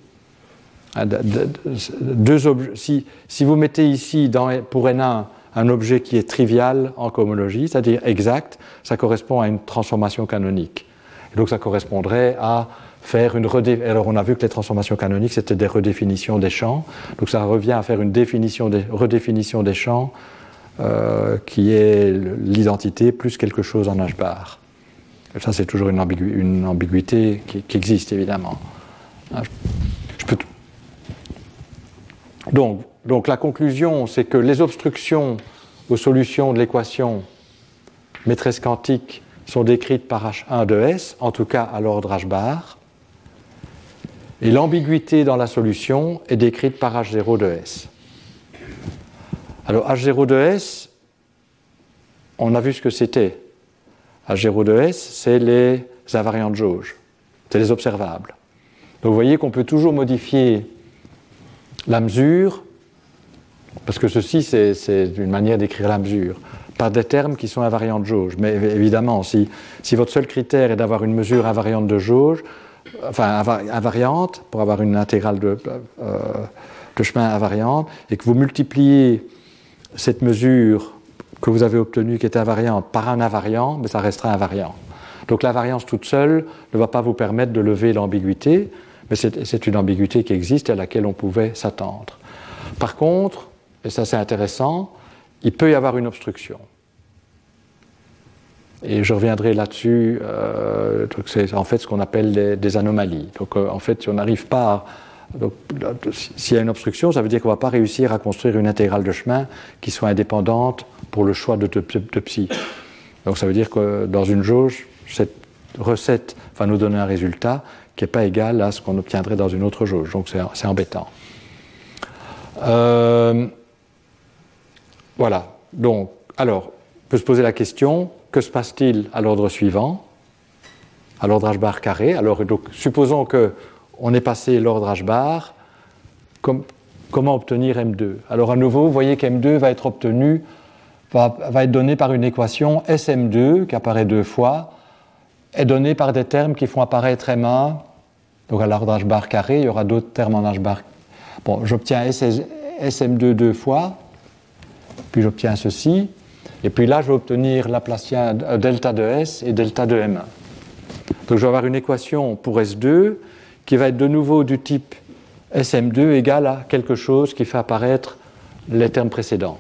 Si vous mettez ici pour N1 un objet qui est trivial en cohomologie, c'est-à-dire exact, ça correspond à une transformation canonique. Et donc ça correspondrait à faire une redéfinition. Alors on a vu que les transformations canoniques, c'était des redéfinitions des champs. Donc ça revient à faire une redéfinition des champs qui est l'identité plus quelque chose en H-bar. Et ça, c'est toujours une ambiguïté qui existe, évidemment. Donc la conclusion, c'est que les obstructions aux solutions de l'équation maîtresse quantique sont décrites par H1 de S, en tout cas à l'ordre H-bar, Et l'ambiguïté dans la solution est décrite par H0 de S. Alors H0 de S, on a vu ce que c'était. H0 de S, c'est les invariants de jauge, c'est les observables. Donc vous voyez qu'on peut toujours modifier la mesure, parce que ceci c'est une manière d'écrire la mesure, par des termes qui sont invariants de jauge. Mais évidemment, si votre seul critère est d'avoir une mesure invariante de jauge, enfin invariante, pour avoir une intégrale de chemin invariante, et que vous multipliez cette mesure que vous avez obtenue qui est invariante par un invariant, mais ça restera invariant. Donc l'invariance toute seule ne va pas vous permettre de lever l'ambiguïté, mais c'est une ambiguïté qui existe et à laquelle on pouvait s'attendre. Par contre, et ça c'est intéressant, il peut y avoir une obstruction. Et je reviendrai là-dessus, c'est en fait ce qu'on appelle des anomalies. Donc en fait, si on n'arrive pas s'il y a une obstruction, ça veut dire qu'on ne va pas réussir à construire une intégrale de chemin qui soit indépendante pour le choix de psi. Donc ça veut dire que dans une jauge, cette recette va nous donner un résultat qui n'est pas égal à ce qu'on obtiendrait dans une autre jauge. Donc c'est embêtant. Voilà. Donc, alors, on peut se poser la question, que se passe-t-il à l'ordre suivant, à l'ordre h bar carré? Alors, donc, supposons qu'on ait passé l'ordre h bar, comment obtenir M2? Alors, à nouveau, vous voyez qu'M2 va être obtenu, va être donné par une équation SM2, qui apparaît deux fois, est donnée par des termes qui font apparaître M1, donc à l'ordre h bar carré, il y aura d'autres termes en h bar. Bon, j'obtiens SM2 deux fois, puis j'obtiens ceci, et puis là je vais obtenir Laplacien delta de S et delta de M1. Donc je vais avoir une équation pour S2 qui va être de nouveau du type SM2 égale à quelque chose qui fait apparaître les termes précédents.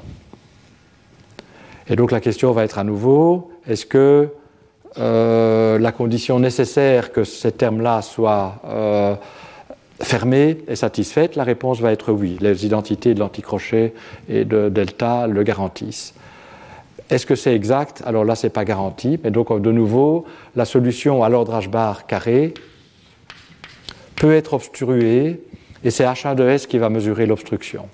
Et donc la question va être à nouveau, est-ce que la condition nécessaire que ces termes-là soient fermés est satisfaite? La réponse va être oui. Les identités de l'anticrochet et de delta le garantissent. Est-ce que c'est exact? Alors là, ce n'est pas garanti. Mais donc, de nouveau, la solution à l'ordre h bar carré peut être obstruée et c'est H1 de S qui va mesurer l'obstruction.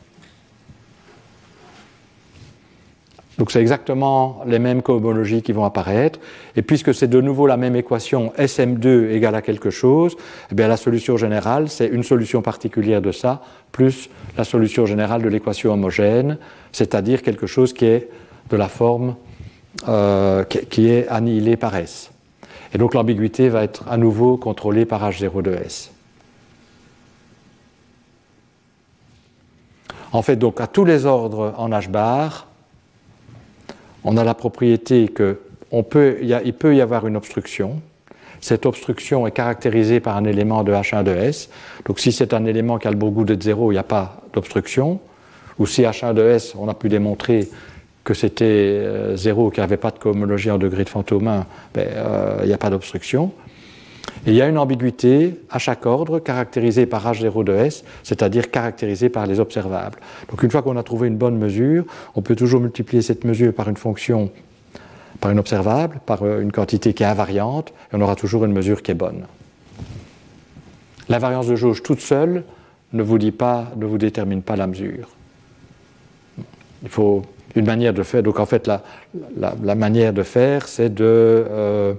Donc c'est exactement les mêmes cohomologies qui vont apparaître. Et puisque c'est de nouveau la même équation SM2 égale à quelque chose, eh bien la solution générale, c'est une solution particulière de ça, plus la solution générale de l'équation homogène, c'est-à-dire quelque chose qui est de la forme qui est annihilée par S. Et donc l'ambiguïté va être à nouveau contrôlée par H0 de S. En fait, donc à tous les ordres en H bar, on a la propriété qu'il peut y avoir une obstruction. Cette obstruction est caractérisée par un élément de H1 de S. Donc si c'est un élément qui a le Bourgoud de 0, il n'y a pas d'obstruction. Ou si H1 de S, on a pu démontrer que c'était 0, qu'il n'y avait pas de cohomologie en degré de fantôme 1, il n'y a pas d'obstruction. Et il y a une ambiguïté à chaque ordre caractérisée par H0 de S, c'est-à-dire caractérisée par les observables. Donc une fois qu'on a trouvé une bonne mesure, on peut toujours multiplier cette mesure par une fonction, par une observable, par une quantité qui est invariante, et on aura toujours une mesure qui est bonne. L'invariance de jauge toute seule ne vous détermine pas la mesure. Il faut une manière de faire. Donc en fait, la manière de faire, c'est de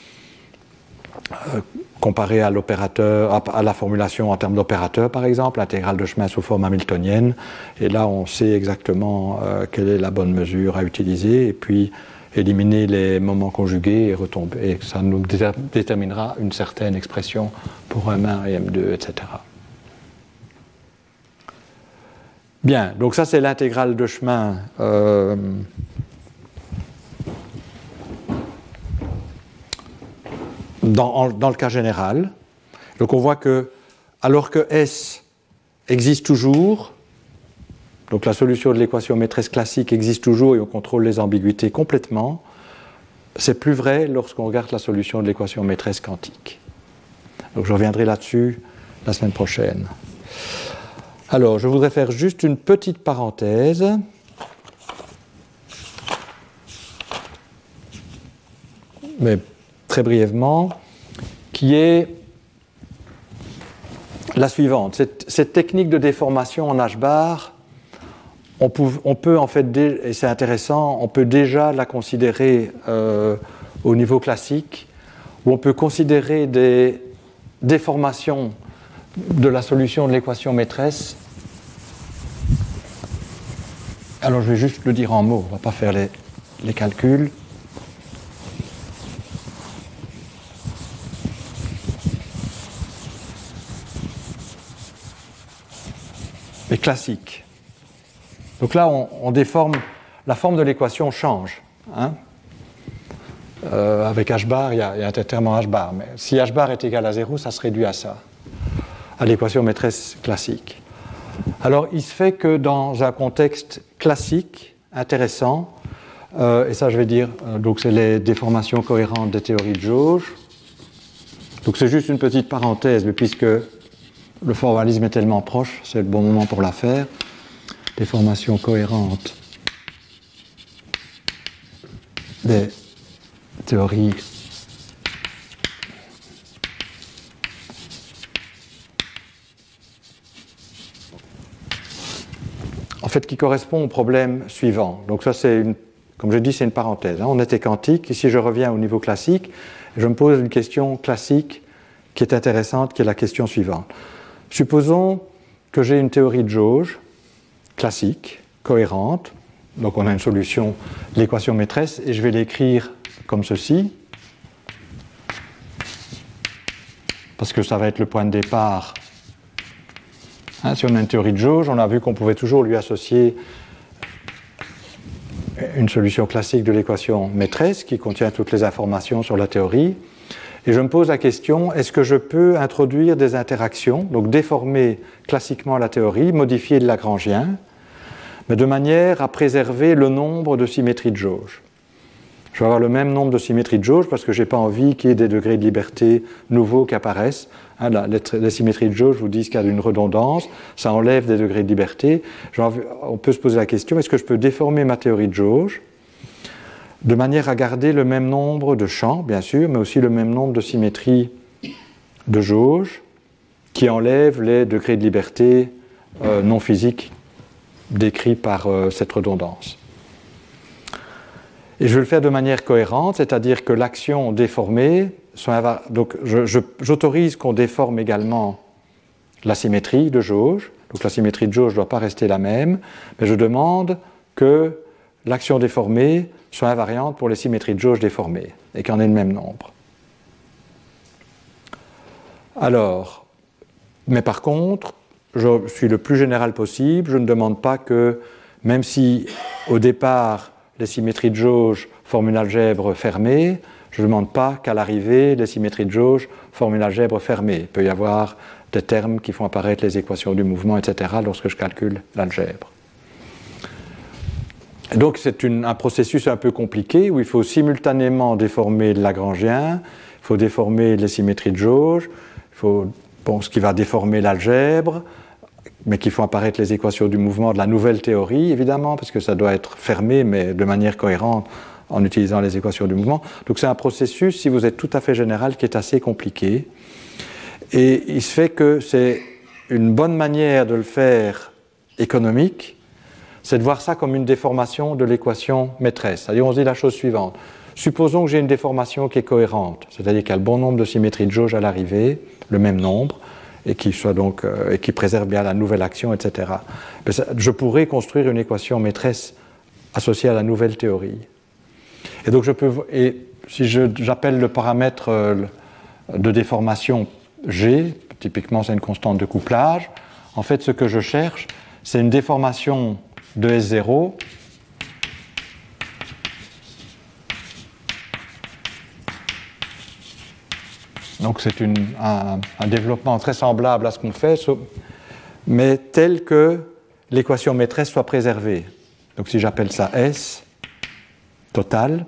comparer à l'opérateur, à la formulation en termes d'opérateur, par exemple, l'intégrale de chemin sous forme hamiltonienne. Et là, on sait exactement quelle est la bonne mesure à utiliser, et puis éliminer les moments conjugués et retomber. Et ça nous déterminera une certaine expression pour M1 et M2, etc. Bien, donc ça c'est l'intégrale de chemin dans le cas général. Donc on voit que, alors que S existe toujours, donc la solution de l'équation maîtresse classique existe toujours et on contrôle les ambiguïtés complètement, c'est plus vrai lorsqu'on regarde la solution de l'équation maîtresse quantique. Donc je reviendrai là-dessus la semaine prochaine. Alors, je voudrais faire juste une petite parenthèse. Mais très brièvement, qui est la suivante. Cette technique de déformation en H-bar, on peut en fait, et c'est intéressant, on peut déjà la considérer au niveau classique, où on peut considérer des déformations de la solution de l'équation maîtresse. Alors je vais juste le dire en mots, on ne va pas faire les calculs. Mais classique. Donc là, on déforme, la forme de l'équation change. Hein. Avec h bar, il y a un terme en h bar. Mais si h bar est égal à 0, ça se réduit à ça, à l'équation maîtresse classique. Alors, il se fait que dans un contexte classique, intéressant, et ça je vais dire, donc c'est les déformations cohérentes des théories de jauge. Donc c'est juste une petite parenthèse, mais puisque le formalisme est tellement proche, c'est le bon moment pour la faire. Déformations cohérentes des théories en fait qui correspond au problème suivant. Donc ça c'est comme je dis, c'est une parenthèse. Hein. On était quantique, ici je reviens au niveau classique, et je me pose une question classique qui est intéressante, qui est la question suivante. Supposons que j'ai une théorie de jauge classique, cohérente, donc on a une solution, l'équation maîtresse, et je vais l'écrire comme ceci, parce que ça va être le point de départ. Hein, si on a une théorie de jauge, on a vu qu'on pouvait toujours lui associer une solution classique de l'équation maîtresse qui contient toutes les informations sur la théorie. Et je me pose la question, est-ce que je peux introduire des interactions, donc déformer classiquement la théorie, modifier le lagrangien, mais de manière à préserver le nombre de symétries de jauge. Je vais avoir le même nombre de symétries de jauge parce que je n'ai pas envie qu'il y ait des degrés de liberté nouveaux qui apparaissent. Hein, les symétries de jauge vous disent qu'il y a une redondance, ça enlève des degrés de liberté. On peut se poser la question, est-ce que je peux déformer ma théorie de jauge de manière à garder le même nombre de champs, bien sûr, mais aussi le même nombre de symétries de jauge qui enlèvent les degrés de liberté non physiques décrits par cette redondance. Et je vais le faire de manière cohérente, c'est-à-dire que l'action déformée soit donc j'autorise qu'on déforme également la symétrie de jauge. Donc la symétrie de jauge ne doit pas rester la même, mais je demande que l'action déformée soit invariante pour les symétries de jauge déformées et qu'il y en ait le même nombre. Alors, mais par contre, je suis le plus général possible, je ne demande pas que, même si au départ les symétries de jauge forment une algèbre fermée, je ne demande pas qu'à l'arrivée les symétries de jauge forment une algèbre fermée. Il peut y avoir des termes qui font apparaître les équations du mouvement, etc., lorsque je calcule l'algèbre. Donc c'est un processus un peu compliqué où il faut simultanément déformer le lagrangien, il faut déformer les symétries de jauge, il faut ce qui va déformer l'algèbre, mais qui font apparaître les équations du mouvement de la nouvelle théorie, évidemment, parce que ça doit être fermé, mais de manière cohérente en utilisant les équations du mouvement. Donc c'est un processus, si vous êtes tout à fait général, qui est assez compliqué. Et il se fait que c'est une bonne manière de le faire économique, c'est de voir ça comme une déformation de l'équation maîtresse. C'est-à-dire on se dit la chose suivante. Supposons que j'ai une déformation qui est cohérente, c'est-à-dire qu'il y a le bon nombre de symétries de jauge à l'arrivée, le même nombre, et qui soit donc et qui préserve bien la nouvelle action, etc. Mais je pourrais construire une équation maîtresse associée à la nouvelle théorie. Et donc si j'appelle le paramètre de déformation G, typiquement c'est une constante de couplage, en fait ce que je cherche, c'est une déformation de S0 donc c'est un développement très semblable à ce qu'on fait, mais tel que l'équation maîtresse soit préservée. Donc si j'appelle ça S total,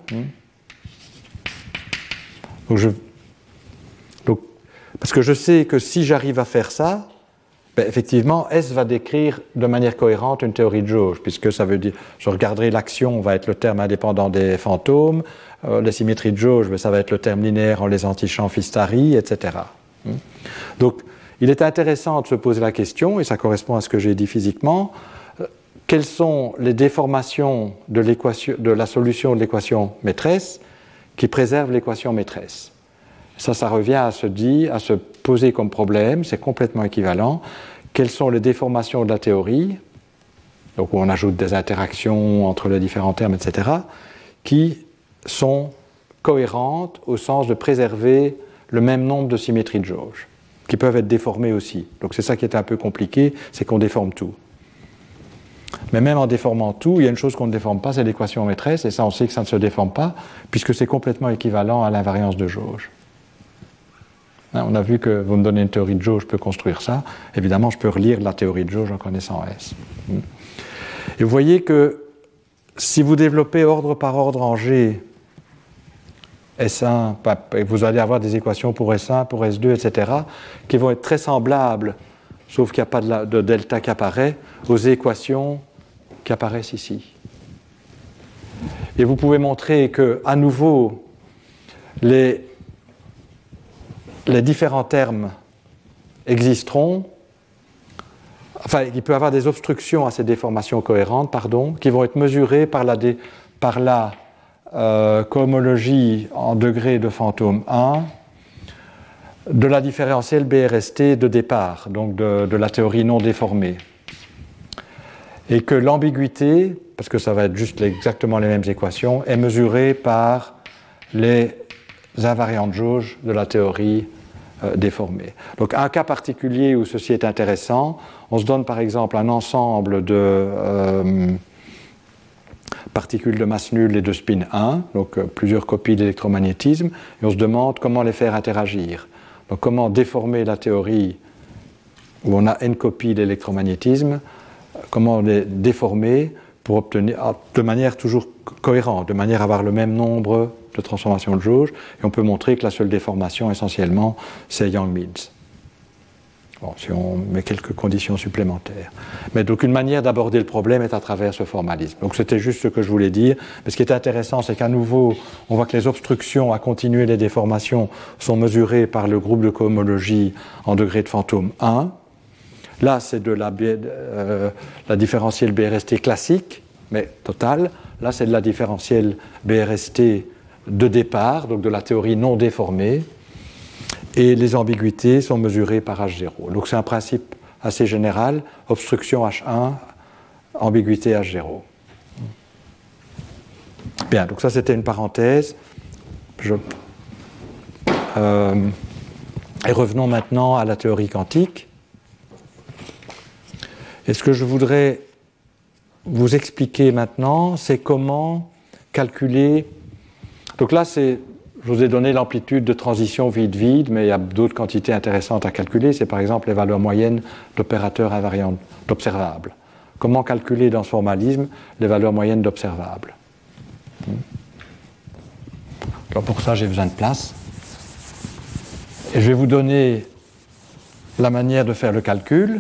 parce que je sais que si j'arrive à faire ça, ben effectivement, S va décrire de manière cohérente une théorie de jauge, puisque ça veut dire, je regarderai l'action, va être le terme indépendant des fantômes, les symétries de jauge, ben ça va être le terme linéaire en les antichamps Fistari, etc. Donc, il est intéressant de se poser la question, et ça correspond à ce que j'ai dit physiquement, quelles sont les déformations de la solution de l'équation maîtresse qui préservent l'équation maîtresse. Ça revient à se poser comme problème, c'est complètement équivalent. Quelles sont les déformations de la théorie, donc où on ajoute des interactions entre les différents termes, etc., qui sont cohérentes au sens de préserver le même nombre de symétries de jauge, qui peuvent être déformées aussi. Donc c'est ça qui est un peu compliqué, c'est qu'on déforme tout. Mais même en déformant tout, il y a une chose qu'on ne déforme pas, c'est l'équation maîtresse, et ça on sait que ça ne se déforme pas, puisque c'est complètement équivalent à l'invariance de jauge. On a vu que vous me donnez une théorie de jauge, je peux construire ça. Évidemment, je peux relire la théorie de jauge en connaissant S. Et vous voyez que si vous développez ordre par ordre en G, S1, vous allez avoir des équations pour S1, pour S2, etc., qui vont être très semblables, sauf qu'il n'y a pas de delta qui apparaît, aux équations qui apparaissent ici. Et vous pouvez montrer que, à nouveau, les différents termes existeront, enfin, il peut y avoir des obstructions à ces déformations cohérentes, qui vont être mesurées par la cohomologie en degrés de fantôme 1 de la différentielle BRST de départ, donc de la théorie non déformée. Et que l'ambiguïté, parce que ça va être juste exactement les mêmes équations, est mesurée par les invariants de jauge de la théorie déformée. Donc un cas particulier où ceci est intéressant, on se donne par exemple un ensemble de particules de masse nulle et de spin 1, donc plusieurs copies d'électromagnétisme, et on se demande comment les faire interagir. Donc comment déformer la théorie où on a n copies d'électromagnétisme, comment les déformer pour obtenir de manière toujours cohérente, de manière à avoir le même nombre de transformations de jauge, et on peut montrer que la seule déformation essentiellement c'est Yang-Mills. Bon, si on met quelques conditions supplémentaires. Mais donc une manière d'aborder le problème est à travers ce formalisme. Donc c'était juste ce que je voulais dire. Mais ce qui est intéressant, c'est qu'à nouveau, on voit que les obstructions à continuer les déformations sont mesurées par le groupe de cohomologie en degré de fantôme 1. Là, c'est de la différentielle BRST classique, mais totale. Là, c'est de la différentielle BRST de départ, donc de la théorie non déformée. Et les ambiguïtés sont mesurées par H0. Donc c'est un principe assez général, obstruction H1, ambiguïté H0. Bien, donc ça c'était une parenthèse. Et revenons maintenant à la théorie quantique. Et ce que je voudrais vous expliquer maintenant, c'est comment calculer. Donc là, je vous ai donné l'amplitude de transition vide-vide, mais il y a d'autres quantités intéressantes à calculer. C'est par exemple les valeurs moyennes d'opérateurs invariants d'observables. Comment calculer dans ce formalisme les valeurs moyennes d'observables? Alors pour ça, j'ai besoin de place. Et je vais vous donner la manière de faire le calcul.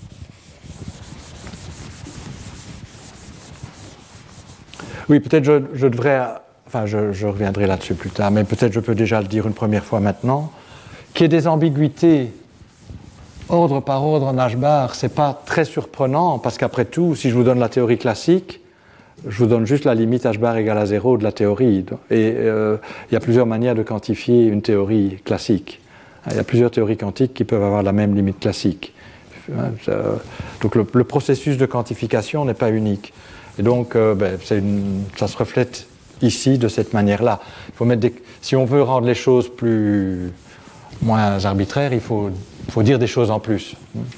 Oui, peut-être je devrais... Enfin, je reviendrai là-dessus plus tard, mais peut-être je peux déjà le dire une première fois maintenant. Qu'il y ait des ambiguïtés ordre par ordre en H-bar, ce n'est pas très surprenant, parce qu'après tout, si je vous donne la théorie classique, je vous donne juste la limite H-bar égale à 0 de la théorie. Et il y a plusieurs manières de quantifier une théorie classique. Il y a plusieurs théories quantiques qui peuvent avoir la même limite classique. Donc le processus de quantification n'est pas unique. Et donc, ça se reflète ici de cette manière-là. Il faut mettre si on veut rendre les choses moins arbitraires, il faut dire des choses en plus.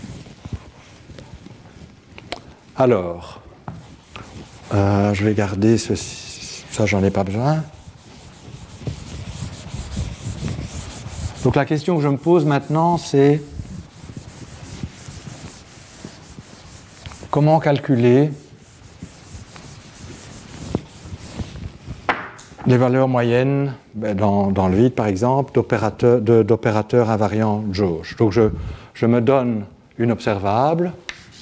Alors, je vais garder ceci. Ça, j'en ai pas besoin. Donc la question que je me pose maintenant, c'est comment calculer les valeurs moyennes, dans le vide par exemple, d'opérateurs invariants de jauge. Donc je me donne une observable,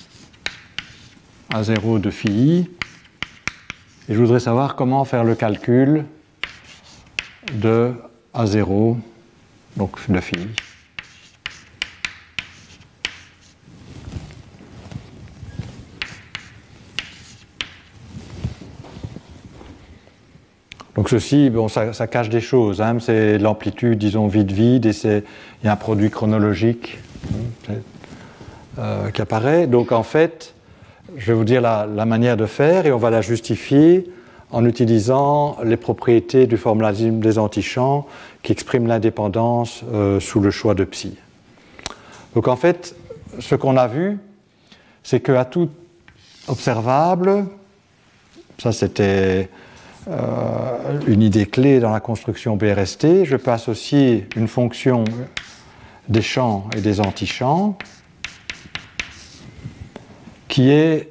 A0 de phi, et je voudrais savoir comment faire le calcul de A0, donc de phi. Donc ceci, bon, ça cache des choses. Hein. C'est l'amplitude, disons, vide-vide, et il y a un produit chronologique qui apparaît. Donc en fait, je vais vous dire la manière de faire, et on va la justifier en utilisant les propriétés du formalisme des antichamps qui expriment l'indépendance sous le choix de psi. Donc en fait, ce qu'on a vu, c'est qu'à tout observable, ça c'était une idée clé dans la construction BRST, je peux associer une fonction des champs et des antichamps qui est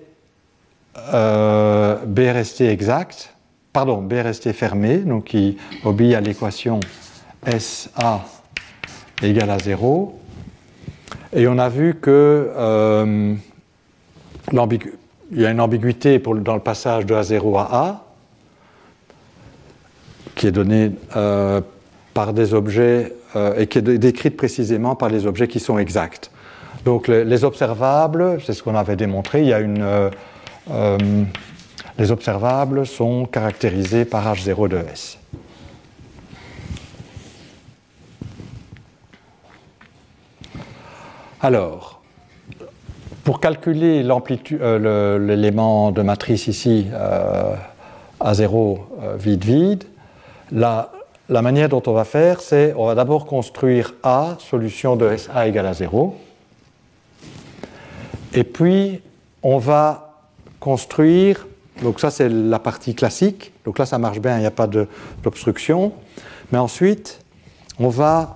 BRST exact, pardon, BRST fermé, donc qui obéit à l'équation SA égale à 0. Et on a vu que il y a une ambiguïté dans le passage de A0 à A, qui est donnée par des objets et qui est décrite précisément par les objets qui sont exacts. Donc les observables, c'est ce qu'on avait démontré, il y a les observables sont caractérisés par H0 de S. Alors, pour calculer l'amplitude, l'élément de matrice ici, A0 vide-vide, la manière dont on va faire, c'est on va d'abord construire A, solution de SA égale à 0, et puis on va construire, donc ça c'est la partie classique, donc là ça marche bien, il n'y a pas d'obstruction, mais ensuite on va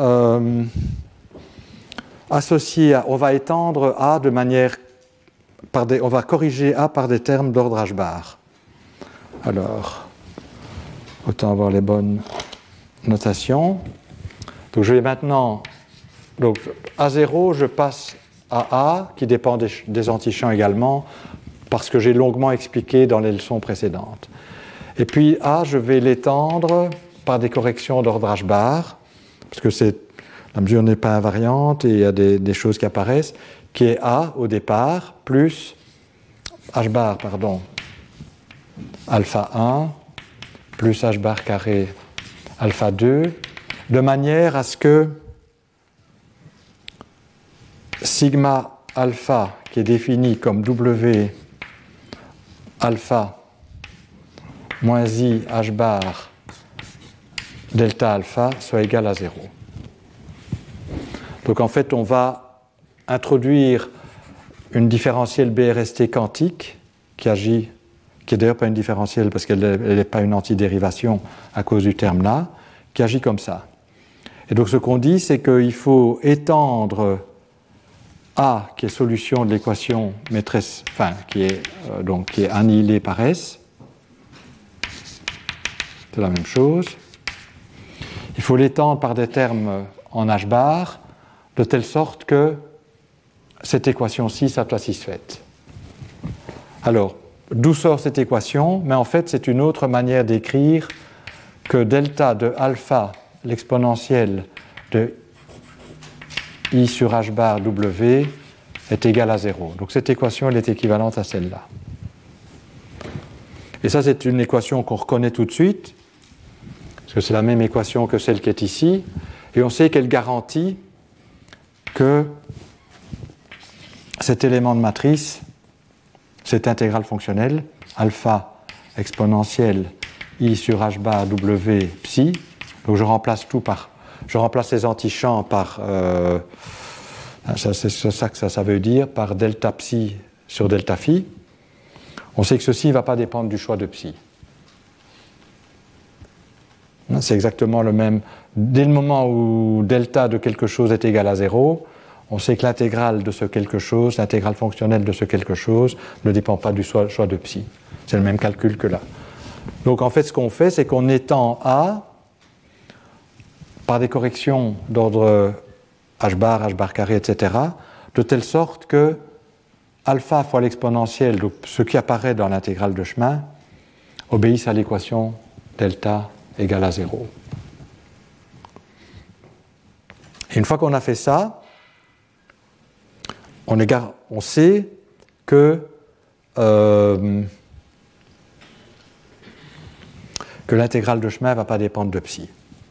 on va étendre A de manière, on va corriger A par des termes d'ordre H-bar. Alors, autant avoir les bonnes notations. Donc je vais maintenant, donc A0, je passe à A, qui dépend des antichamps également, parce que j'ai longuement expliqué dans les leçons précédentes. Et puis A, je vais l'étendre par des corrections d'ordre H-bar, parce que la mesure n'est pas invariante et il y a des choses qui apparaissent, qui est A au départ, plus H-bar, pardon, alpha 1, plus H-bar carré alpha 2, de manière à ce que sigma alpha, qui est défini comme W alpha moins I H-bar delta alpha, soit égal à 0. Donc en fait, on va introduire une différentielle BRST quantique qui agit, qui n'est d'ailleurs pas une différentielle parce qu'elle n'est pas une antidérivation à cause du terme là, qui agit comme ça. Et donc ce qu'on dit, c'est qu'il faut étendre A, qui est solution de l'équation maîtresse, enfin qui est annihilée par S, c'est la même chose. Il faut l'étendre par des termes en H-bar, de telle sorte que cette équation-ci soit satisfaite. Alors, d'où sort cette équation? Mais en fait, c'est une autre manière d'écrire que delta de alpha, l'exponentielle de I sur H bar W, est égal à 0. Donc cette équation, elle est équivalente à celle-là. Et ça, c'est une équation qu'on reconnaît tout de suite, parce que c'est la même équation que celle qui est ici, et on sait qu'elle garantit que cet élément de matrice, cette intégrale fonctionnelle, alpha exponentielle I sur H bar W psi, donc je remplace les antichamps par, c'est ça que ça veut dire, par delta psi sur delta phi. On sait que ceci ne va pas dépendre du choix de psi. C'est exactement le même. Dès le moment où delta de quelque chose est égal à 0, on sait que l'intégrale de ce quelque chose, l'intégrale fonctionnelle de ce quelque chose, ne dépend pas du choix de psi. C'est le même calcul que là. Donc en fait, ce qu'on fait, c'est qu'on étend A par des corrections d'ordre H bar carré, etc., de telle sorte que alpha fois l'exponentielle, donc ce qui apparaît dans l'intégrale de chemin, obéisse à l'équation delta égale à 0. Et une fois qu'on a fait ça, on sait que que l'intégrale de chemin ne va pas dépendre de psi.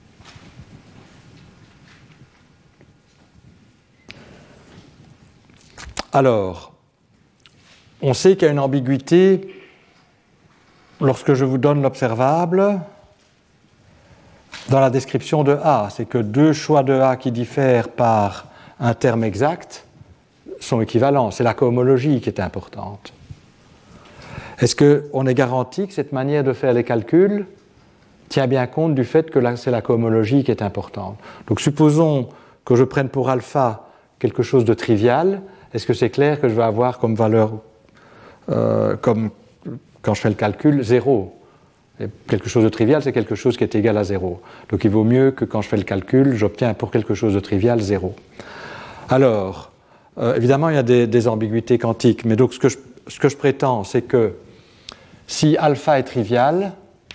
Alors, on sait qu'il y a une ambiguïté lorsque je vous donne l'observable dans la description de A. C'est que deux choix de A qui diffèrent par un terme exact sont équivalents. C'est la cohomologie qui est importante. Est-ce qu'on est garanti que cette manière de faire les calculs tient bien compte du fait que c'est la cohomologie qui est importante? Donc supposons que je prenne pour alpha quelque chose de trivial. Est-ce que c'est clair que je vais avoir comme valeur, comme quand je fais le calcul, 0? Et quelque chose de trivial, c'est quelque chose qui est égal à 0. Donc il vaut mieux que quand je fais le calcul, j'obtiens pour quelque chose de trivial 0. Alors, évidemment, il y a des ambiguïtés quantiques, mais donc ce que je prétends, c'est que si alpha est trivial,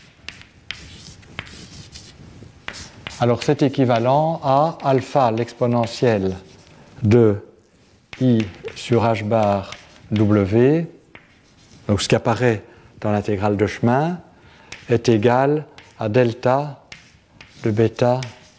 alors c'est équivalent à alpha l'exponentielle de I sur h bar W, donc ce qui apparaît dans l'intégrale de chemin, est égal à delta de bêta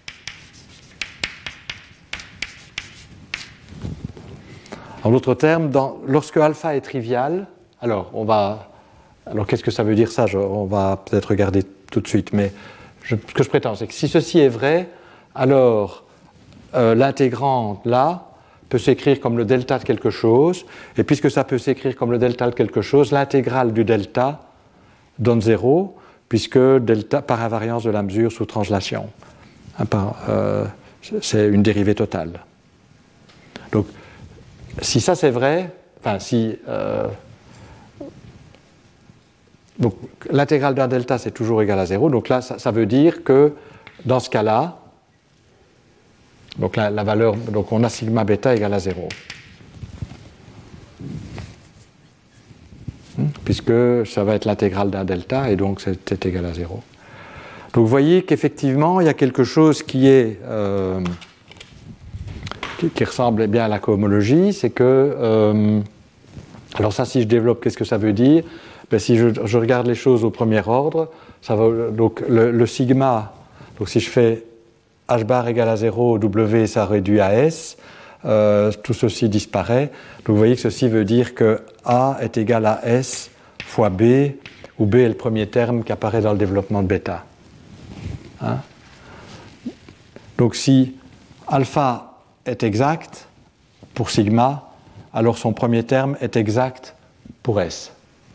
en d'autres termes, lorsque alpha est trivial, alors qu'est-ce que ça veut dire ça? On va peut-être regarder tout de suite, mais ce que je prétends, c'est que si ceci est vrai, alors l'intégrante là peut s'écrire comme le delta de quelque chose, et puisque ça peut s'écrire comme le delta de quelque chose, l'intégrale du delta donne 0, puisque delta par invariance de la mesure sous translation. C'est une dérivée totale. Donc, si ça c'est vrai, enfin si donc l'intégrale d'un delta c'est toujours égal à 0, donc là ça veut dire que dans ce cas-là, donc la valeur, donc on a sigma bêta égale à 0. Puisque ça va être l'intégrale d'un delta et donc c'est égal à 0. Donc vous voyez qu'effectivement il y a quelque chose qui est qui ressemble bien à la cohomologie, c'est que alors ça si je développe, qu'est-ce que ça veut dire? Ben, si je regarde les choses au premier ordre, ça va, donc le sigma, donc si je fais h bar égale à 0, W ça réduit à S, tout ceci disparaît. Donc vous voyez que ceci veut dire que A est égal à S fois B, où B est le premier terme qui apparaît dans le développement de bêta. Hein? Donc si alpha est exact pour sigma, alors son premier terme est exact pour S.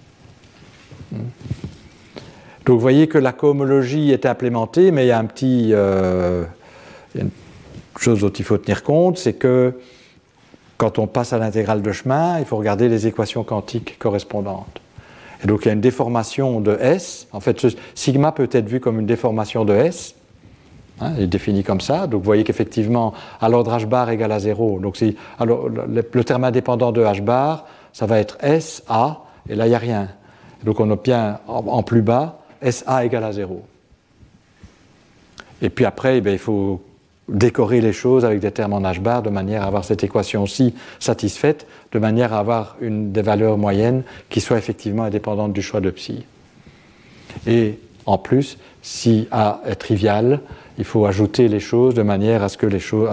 Donc vous voyez que la cohomologie est implémentée, mais il y a un petit... il y a une chose dont il faut tenir compte, c'est que quand on passe à l'intégrale de chemin, il faut regarder les équations quantiques correspondantes. Et donc il y a une déformation de S. En fait, ce sigma peut être vu comme une déformation de S. Hein, il est défini comme ça. Donc vous voyez qu'effectivement, à l'ordre h bar égale à 0, donc alors, le terme indépendant de h bar, ça va être S, A, et là il n'y a rien. Donc on obtient en plus bas SA égale à 0. Et puis après, il faut décorer les choses avec des termes en h bar de manière à avoir cette équation-ci satisfaite, de manière à avoir des valeurs moyennes qui soient effectivement indépendantes du choix de psi. Et en plus, si A est trivial, il faut ajouter les choses de manière à ce que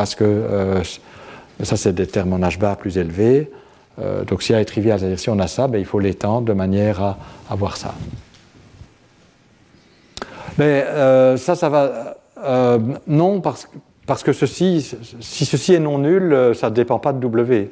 ça c'est des termes en h bar plus élevés. Donc si A est trivial, c'est-à-dire si on a ça, il faut l'étendre de manière à avoir ça. Mais ça va... non, parce que si ceci est non nul, ça ne dépend pas de W.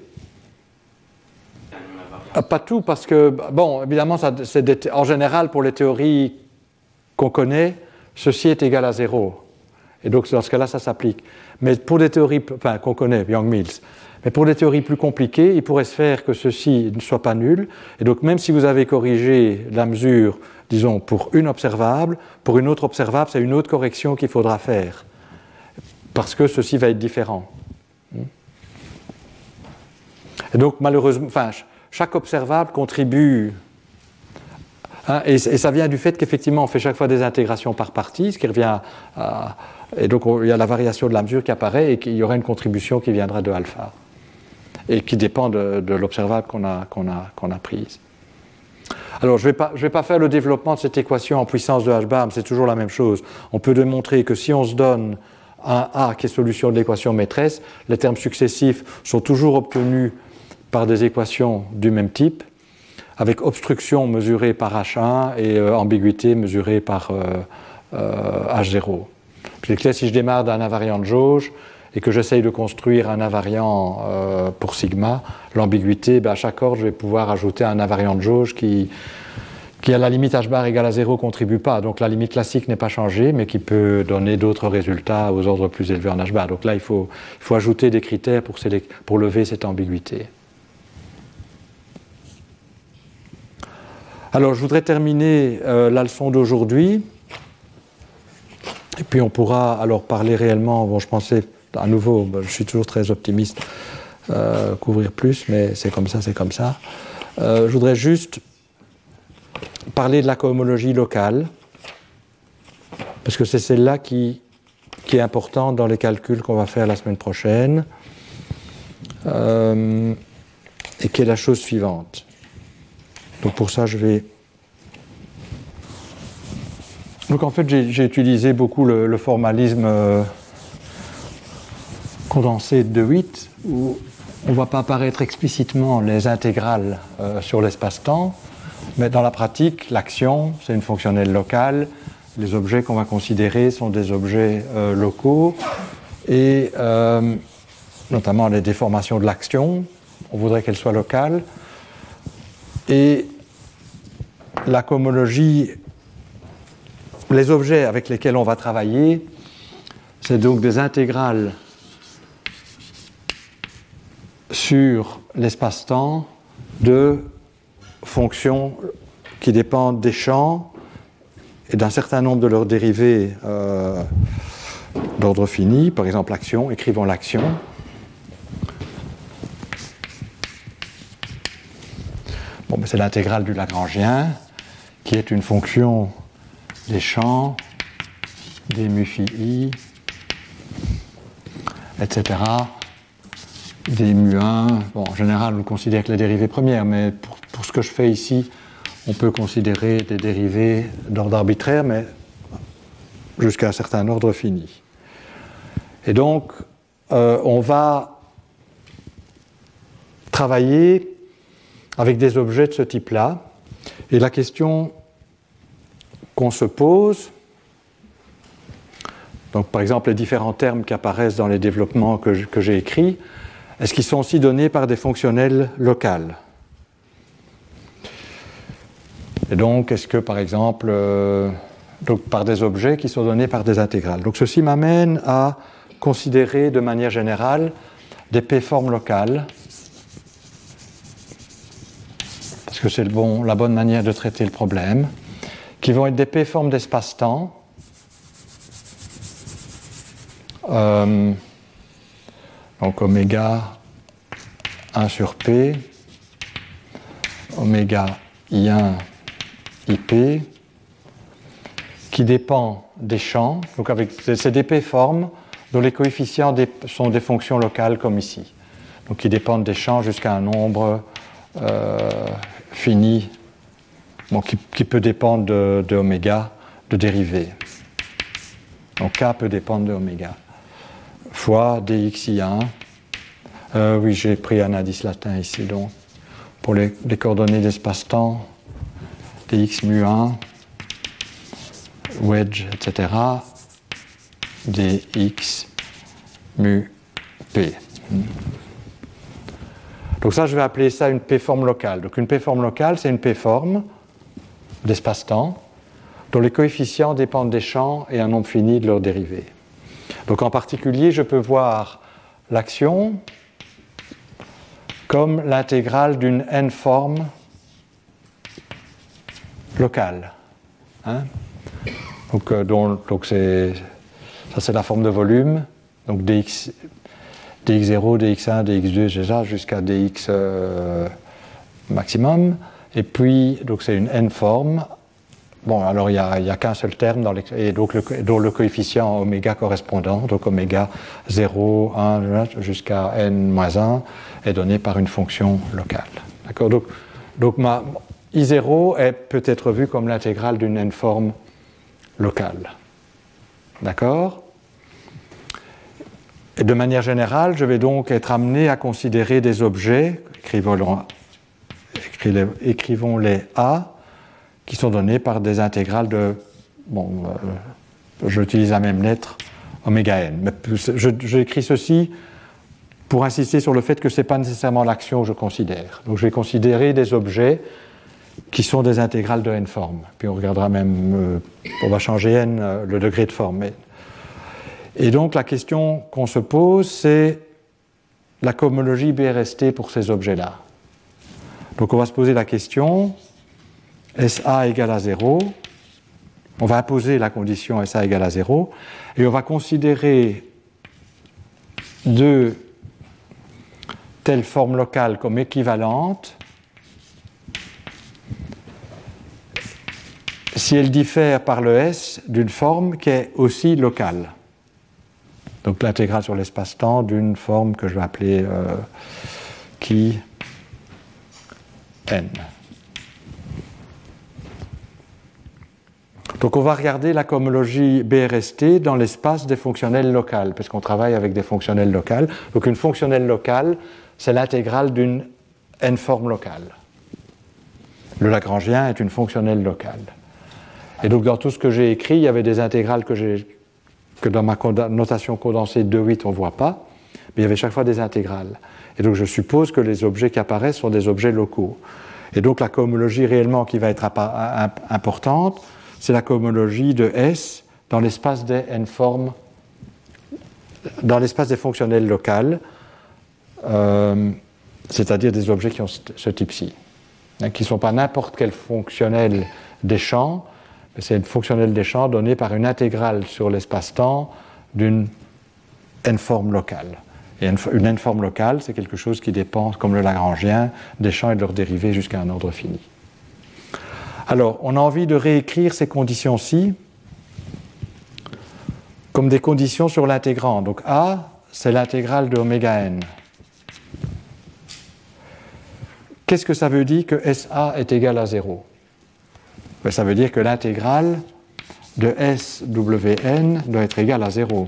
Pas tout, parce que, bon, évidemment, en général, pour les théories qu'on connaît, ceci est égal à 0. Et donc, dans ce cas-là, ça s'applique. Mais pour des théories qu'on connaît, Young-Mills, mais pour des théories plus compliquées, il pourrait se faire que ceci ne soit pas nul. Et donc, même si vous avez corrigé la mesure, disons, pour une observable, pour une autre observable, c'est une autre correction qu'il faudra faire. Parce que ceci va être différent. Et donc, malheureusement, chaque observable contribue. Hein, et ça vient du fait qu'effectivement, on fait chaque fois des intégrations par partie, ce qui revient à. Et donc, il y a la variation de la mesure qui apparaît et qu'il y aura une contribution qui viendra de alpha. Et qui dépend de l'observable qu'on a prise. Alors, je vais pas faire le développement de cette équation en puissance de h bar, mais c'est toujours la même chose. On peut démontrer que si on se donne un A qui est solution de l'équation maîtresse, les termes successifs sont toujours obtenus par des équations du même type, avec obstruction mesurée par H1 et ambiguïté mesurée par H0. C'est clair, si je démarre d'un invariant de jauge et que j'essaye de construire un invariant pour sigma, l'ambiguïté, à chaque ordre, je vais pouvoir ajouter un invariant de jauge qui à la limite h bar égale à 0 ne contribue pas. Donc la limite classique n'est pas changée, mais qui peut donner d'autres résultats aux ordres plus élevés en h bar. Donc là, il faut ajouter des critères pour lever cette ambiguïté. Alors, je voudrais terminer la leçon d'aujourd'hui. Et puis, on pourra alors parler réellement. Bon, je pensais, à nouveau, je suis toujours très optimiste, couvrir plus, mais c'est comme ça, c'est comme ça. Je voudrais juste parler de la cohomologie locale, parce que c'est celle-là qui est importante dans les calculs qu'on va faire la semaine prochaine, et qui est la chose suivante. Donc pour ça, je vais... Donc en fait, j'ai utilisé beaucoup le formalisme condensé de De Witt, où on ne voit pas apparaître explicitement les intégrales sur l'espace-temps, mais dans la pratique, l'action, c'est une fonctionnelle locale. Les objets qu'on va considérer sont des objets locaux, et notamment les déformations de l'action, on voudrait qu'elles soient locales. Et la cohomologie, les objets avec lesquels on va travailler, c'est donc des intégrales sur l'espace-temps de fonctions qui dépendent des champs et d'un certain nombre de leurs dérivés d'ordre fini, par exemple l'action, écrivons l'action. Bon, c'est l'intégrale du Lagrangien, qui est une fonction des champs, des mu phi i, etc., des mu 1. Bon, en général, on considère que les dérivées premières, mais pour ce que je fais ici, on peut considérer des dérivées d'ordre arbitraire, mais jusqu'à un certain ordre fini. Et donc, on va travailler avec des objets de ce type-là. Et la question qu'on se pose, donc par exemple les différents termes qui apparaissent dans les développements que j'ai écrits, est-ce qu'ils sont aussi donnés par des fonctionnelles locales? Et donc, est-ce que par exemple, donc par des objets qui sont donnés par des intégrales? Donc ceci m'amène à considérer de manière générale des p-formes locales, parce que c'est la bonne manière de traiter le problème, qui vont être des p-formes d'espace-temps, donc oméga 1 sur p, oméga I1 IP, qui dépend des champs, donc c'est des p-formes dont les coefficients sont des fonctions locales comme ici, donc qui dépendent des champs jusqu'à un nombre fini, bon, qui peut dépendre de oméga, de dérivée. Donc K peut dépendre de oméga, fois dxi1. Oui, j'ai pris un indice latin ici, donc pour les coordonnées d'espace-temps, dx mu 1, wedge, etc., dx mu p. Donc ça, je vais appeler ça une p-forme locale. Donc une p-forme locale, c'est une p-forme d'espace-temps dont les coefficients dépendent des champs et un nombre fini de leurs dérivés. Donc en particulier, je peux voir l'action comme l'intégrale d'une n-forme locale. Hein? Donc ça c'est la forme de volume, donc dx0, dx1, dx2, jusqu'à dx maximum. Et puis, donc c'est une n-forme. Bon, alors il n'y a qu'un seul terme, et donc dont le coefficient oméga correspondant, donc oméga 0, 1, jusqu'à n-1, est donné par une fonction locale. D'accord ? Donc I0 peut être vu comme l'intégrale d'une n-forme locale. D'accord? Et de manière générale, je vais donc être amené à considérer des objets, écrivons-les A, qui sont donnés par des intégrales de, j'utilise la même lettre, oméga n. Mais j'écris ceci pour insister sur le fait que ce n'est pas nécessairement l'action que je considère. Donc je vais considérer des objets qui sont des intégrales de n formes. Puis on regardera même, on va changer n, le degré de forme. Et donc la question qu'on se pose, c'est la cohomologie BRST pour ces objets-là. Donc on va se poser la question, SA égale à 0, on va imposer la condition SA égale à 0, et on va considérer deux telles formes locales comme équivalentes si elles diffèrent par le S d'une forme qui est aussi locale. Donc l'intégrale sur l'espace-temps d'une forme que je vais appeler qui n. Donc on va regarder la cohomologie BRST dans l'espace des fonctionnelles locales, parce qu'on travaille avec des fonctionnelles locales. Donc une fonctionnelle locale, c'est l'intégrale d'une n-forme locale. Le Lagrangien est une fonctionnelle locale. Et donc dans tout ce que j'ai écrit, il y avait des intégrales que dans ma notation condensée 2,8 on ne voit pas, mais il y avait chaque fois des intégrales. Et donc je suppose que les objets qui apparaissent sont des objets locaux. Et donc la cohomologie réellement qui va être importante, c'est la cohomologie de S dans l'espace des n-formes, dans l'espace des fonctionnelles locales, c'est-à-dire des objets qui ont ce type-ci, qui ne sont pas n'importe quelle fonctionnelle des champs, mais c'est une fonctionnelle des champs donnée par une intégrale sur l'espace-temps d'une n-forme locale. Et une n-forme locale, c'est quelque chose qui dépend, comme le Lagrangien, des champs et de leurs dérivés jusqu'à un ordre fini. Alors, on a envie de réécrire ces conditions-ci comme des conditions sur l'intégrand. Donc A, c'est l'intégrale de oméga n. Qu'est-ce que ça veut dire que SA est égal à 0 ? Ben, ça veut dire que l'intégrale de SWN doit être égale à 0.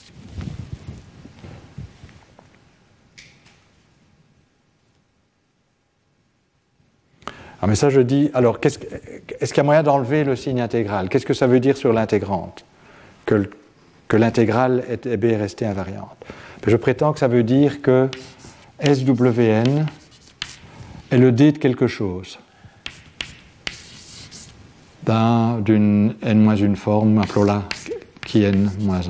Ah, mais ça je dis, alors est-ce qu'il y a moyen d'enlever le signe intégral ? Qu'est-ce que ça veut dire sur l'intégrante ? Que l'intégrale est BRST invariante. Ben, je prétends que ça veut dire que SWN est le D de quelque chose. D'une n-1 forme, appelons-la qui n-1.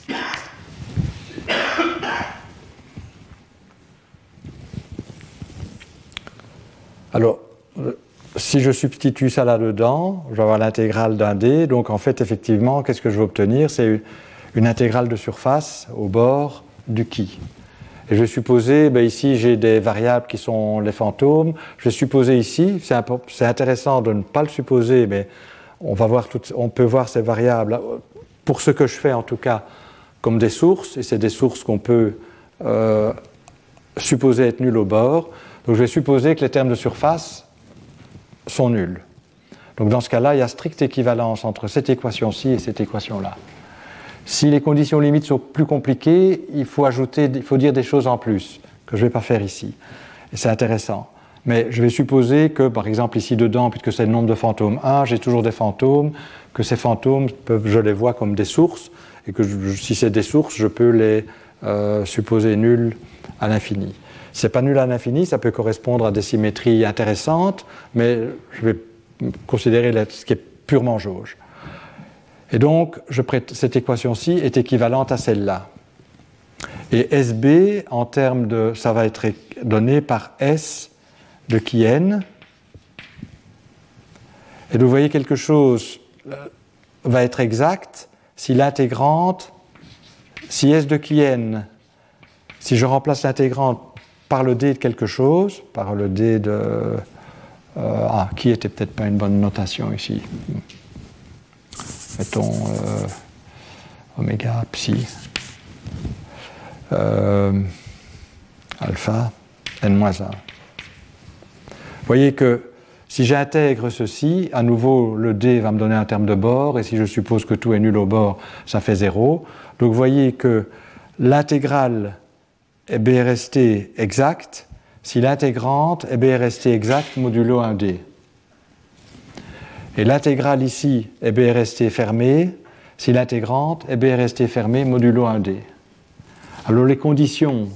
Alors, si je substitue ça là-dedans, je vais avoir l'intégrale d'un D, donc en fait, effectivement, qu'est-ce que je vais obtenir ? C'est une intégrale de surface au bord du qui. Et je vais supposer, ici j'ai des variables qui sont les fantômes, je vais supposer ici, c'est intéressant de ne pas le supposer, mais on peut voir ces variables, pour ce que je fais en tout cas, comme des sources, et c'est des sources qu'on peut supposer être nulles au bord. Donc je vais supposer que les termes de surface sont nuls. Donc dans ce cas-là, il y a stricte équivalence entre cette équation-ci et cette équation-là. Si les conditions limites sont plus compliquées, il faut dire des choses en plus, que je ne vais pas faire ici. Et c'est intéressant. Mais je vais supposer que, par exemple, ici dedans, puisque c'est le nombre de fantômes 1, j'ai toujours des fantômes, que ces fantômes, je les vois comme des sources, et que si c'est des sources, je peux les supposer nuls à l'infini. Si ce n'est pas nul à l'infini, ça peut correspondre à des symétries intéressantes, mais je vais considérer ce qui est purement jauge. Et donc, cette équation-ci est équivalente à celle-là. Et SB, en termes de... ça va être donné par S de qui n. Et vous voyez, quelque chose va être exact si l'intégrante, si S de qui n, si je remplace l'intégrante par le D de quelque chose, par le D de... qui était peut-être pas une bonne notation ici. Mettons oméga psi alpha n-1. Vous voyez que Si j'intègre ceci, à nouveau, le D va me donner un terme de bord, et si je suppose que tout est nul au bord, ça fait 0. Donc vous voyez que l'intégrale est BRST exacte si l'intégrante est BRST exacte modulo 1D. Et l'intégrale ici est BRST fermée si l'intégrante est BRST fermée modulo 1D. Alors les conditions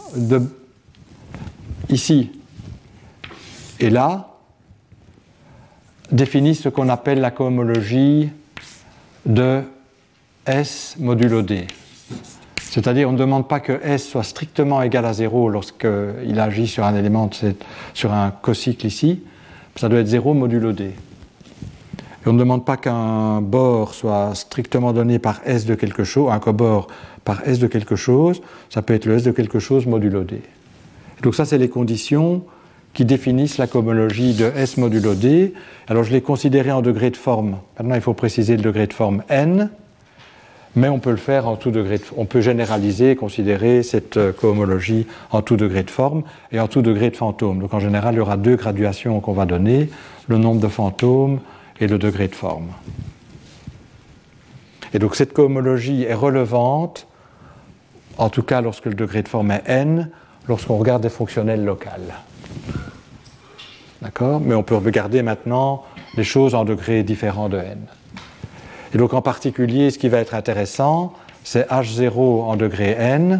ici et là définissent ce qu'on appelle la cohomologie de S modulo D. C'est-à-dire on ne demande pas que S soit strictement égal à 0 lorsqu'il agit sur un élément, sur un cocycle ici, ça doit être 0 modulo D. Et on ne demande pas qu'un bord soit strictement donné par S de quelque chose, un cobord par S de quelque chose, ça peut être le S de quelque chose modulo D. Et donc ça, c'est les conditions qui définissent la cohomologie de S modulo D. Alors je l'ai considéré en degré de forme. Maintenant, il faut préciser le degré de forme N, mais on peut le faire en tout degré on peut généraliser et considérer cette cohomologie en tout degré de forme et en tout degré de fantôme. Donc en général, il y aura deux graduations qu'on va donner, le nombre de fantômes et le degré de forme. Et donc cette cohomologie est relevante, en tout cas lorsque le degré de forme est n, lorsqu'on regarde des fonctionnels locales. D'accord ? Mais on peut regarder maintenant les choses en degrés différents de n. Et donc en particulier, ce qui va être intéressant, c'est H0 en degré n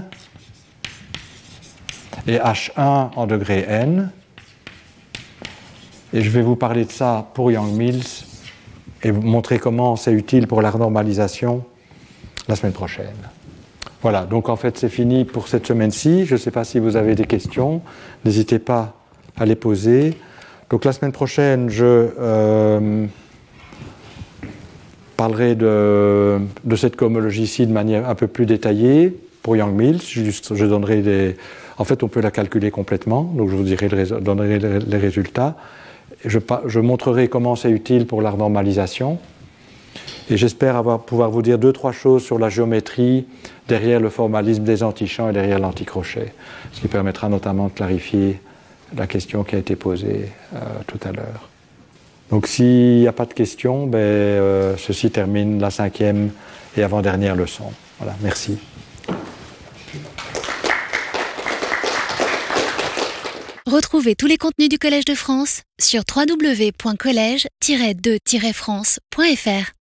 et H1 en degré n. Et je vais vous parler de ça pour Yang-Mills et vous montrer comment c'est utile pour la renormalisation la semaine prochaine. Voilà, donc en fait c'est fini pour cette semaine-ci. Je ne sais pas si vous avez des questions, n'hésitez pas à les poser. Donc la semaine prochaine, je parlerai de cette cohomologie-ci de manière un peu plus détaillée pour Yang-Mills. Je donnerai des... En fait, on peut la calculer complètement, donc je vous donnerai les résultats. Je montrerai comment c'est utile pour la renormalisation. Et j'espère pouvoir vous dire 2-3 choses sur la géométrie derrière le formalisme des antichamps et derrière l'anticrochet, ce qui permettra notamment de clarifier la question qui a été posée tout à l'heure. Donc s'il n'y a pas de questions, ceci termine la 5e et avant-dernière leçon. Voilà, merci. Retrouvez tous les contenus du Collège de France sur www.collège-2-france.fr.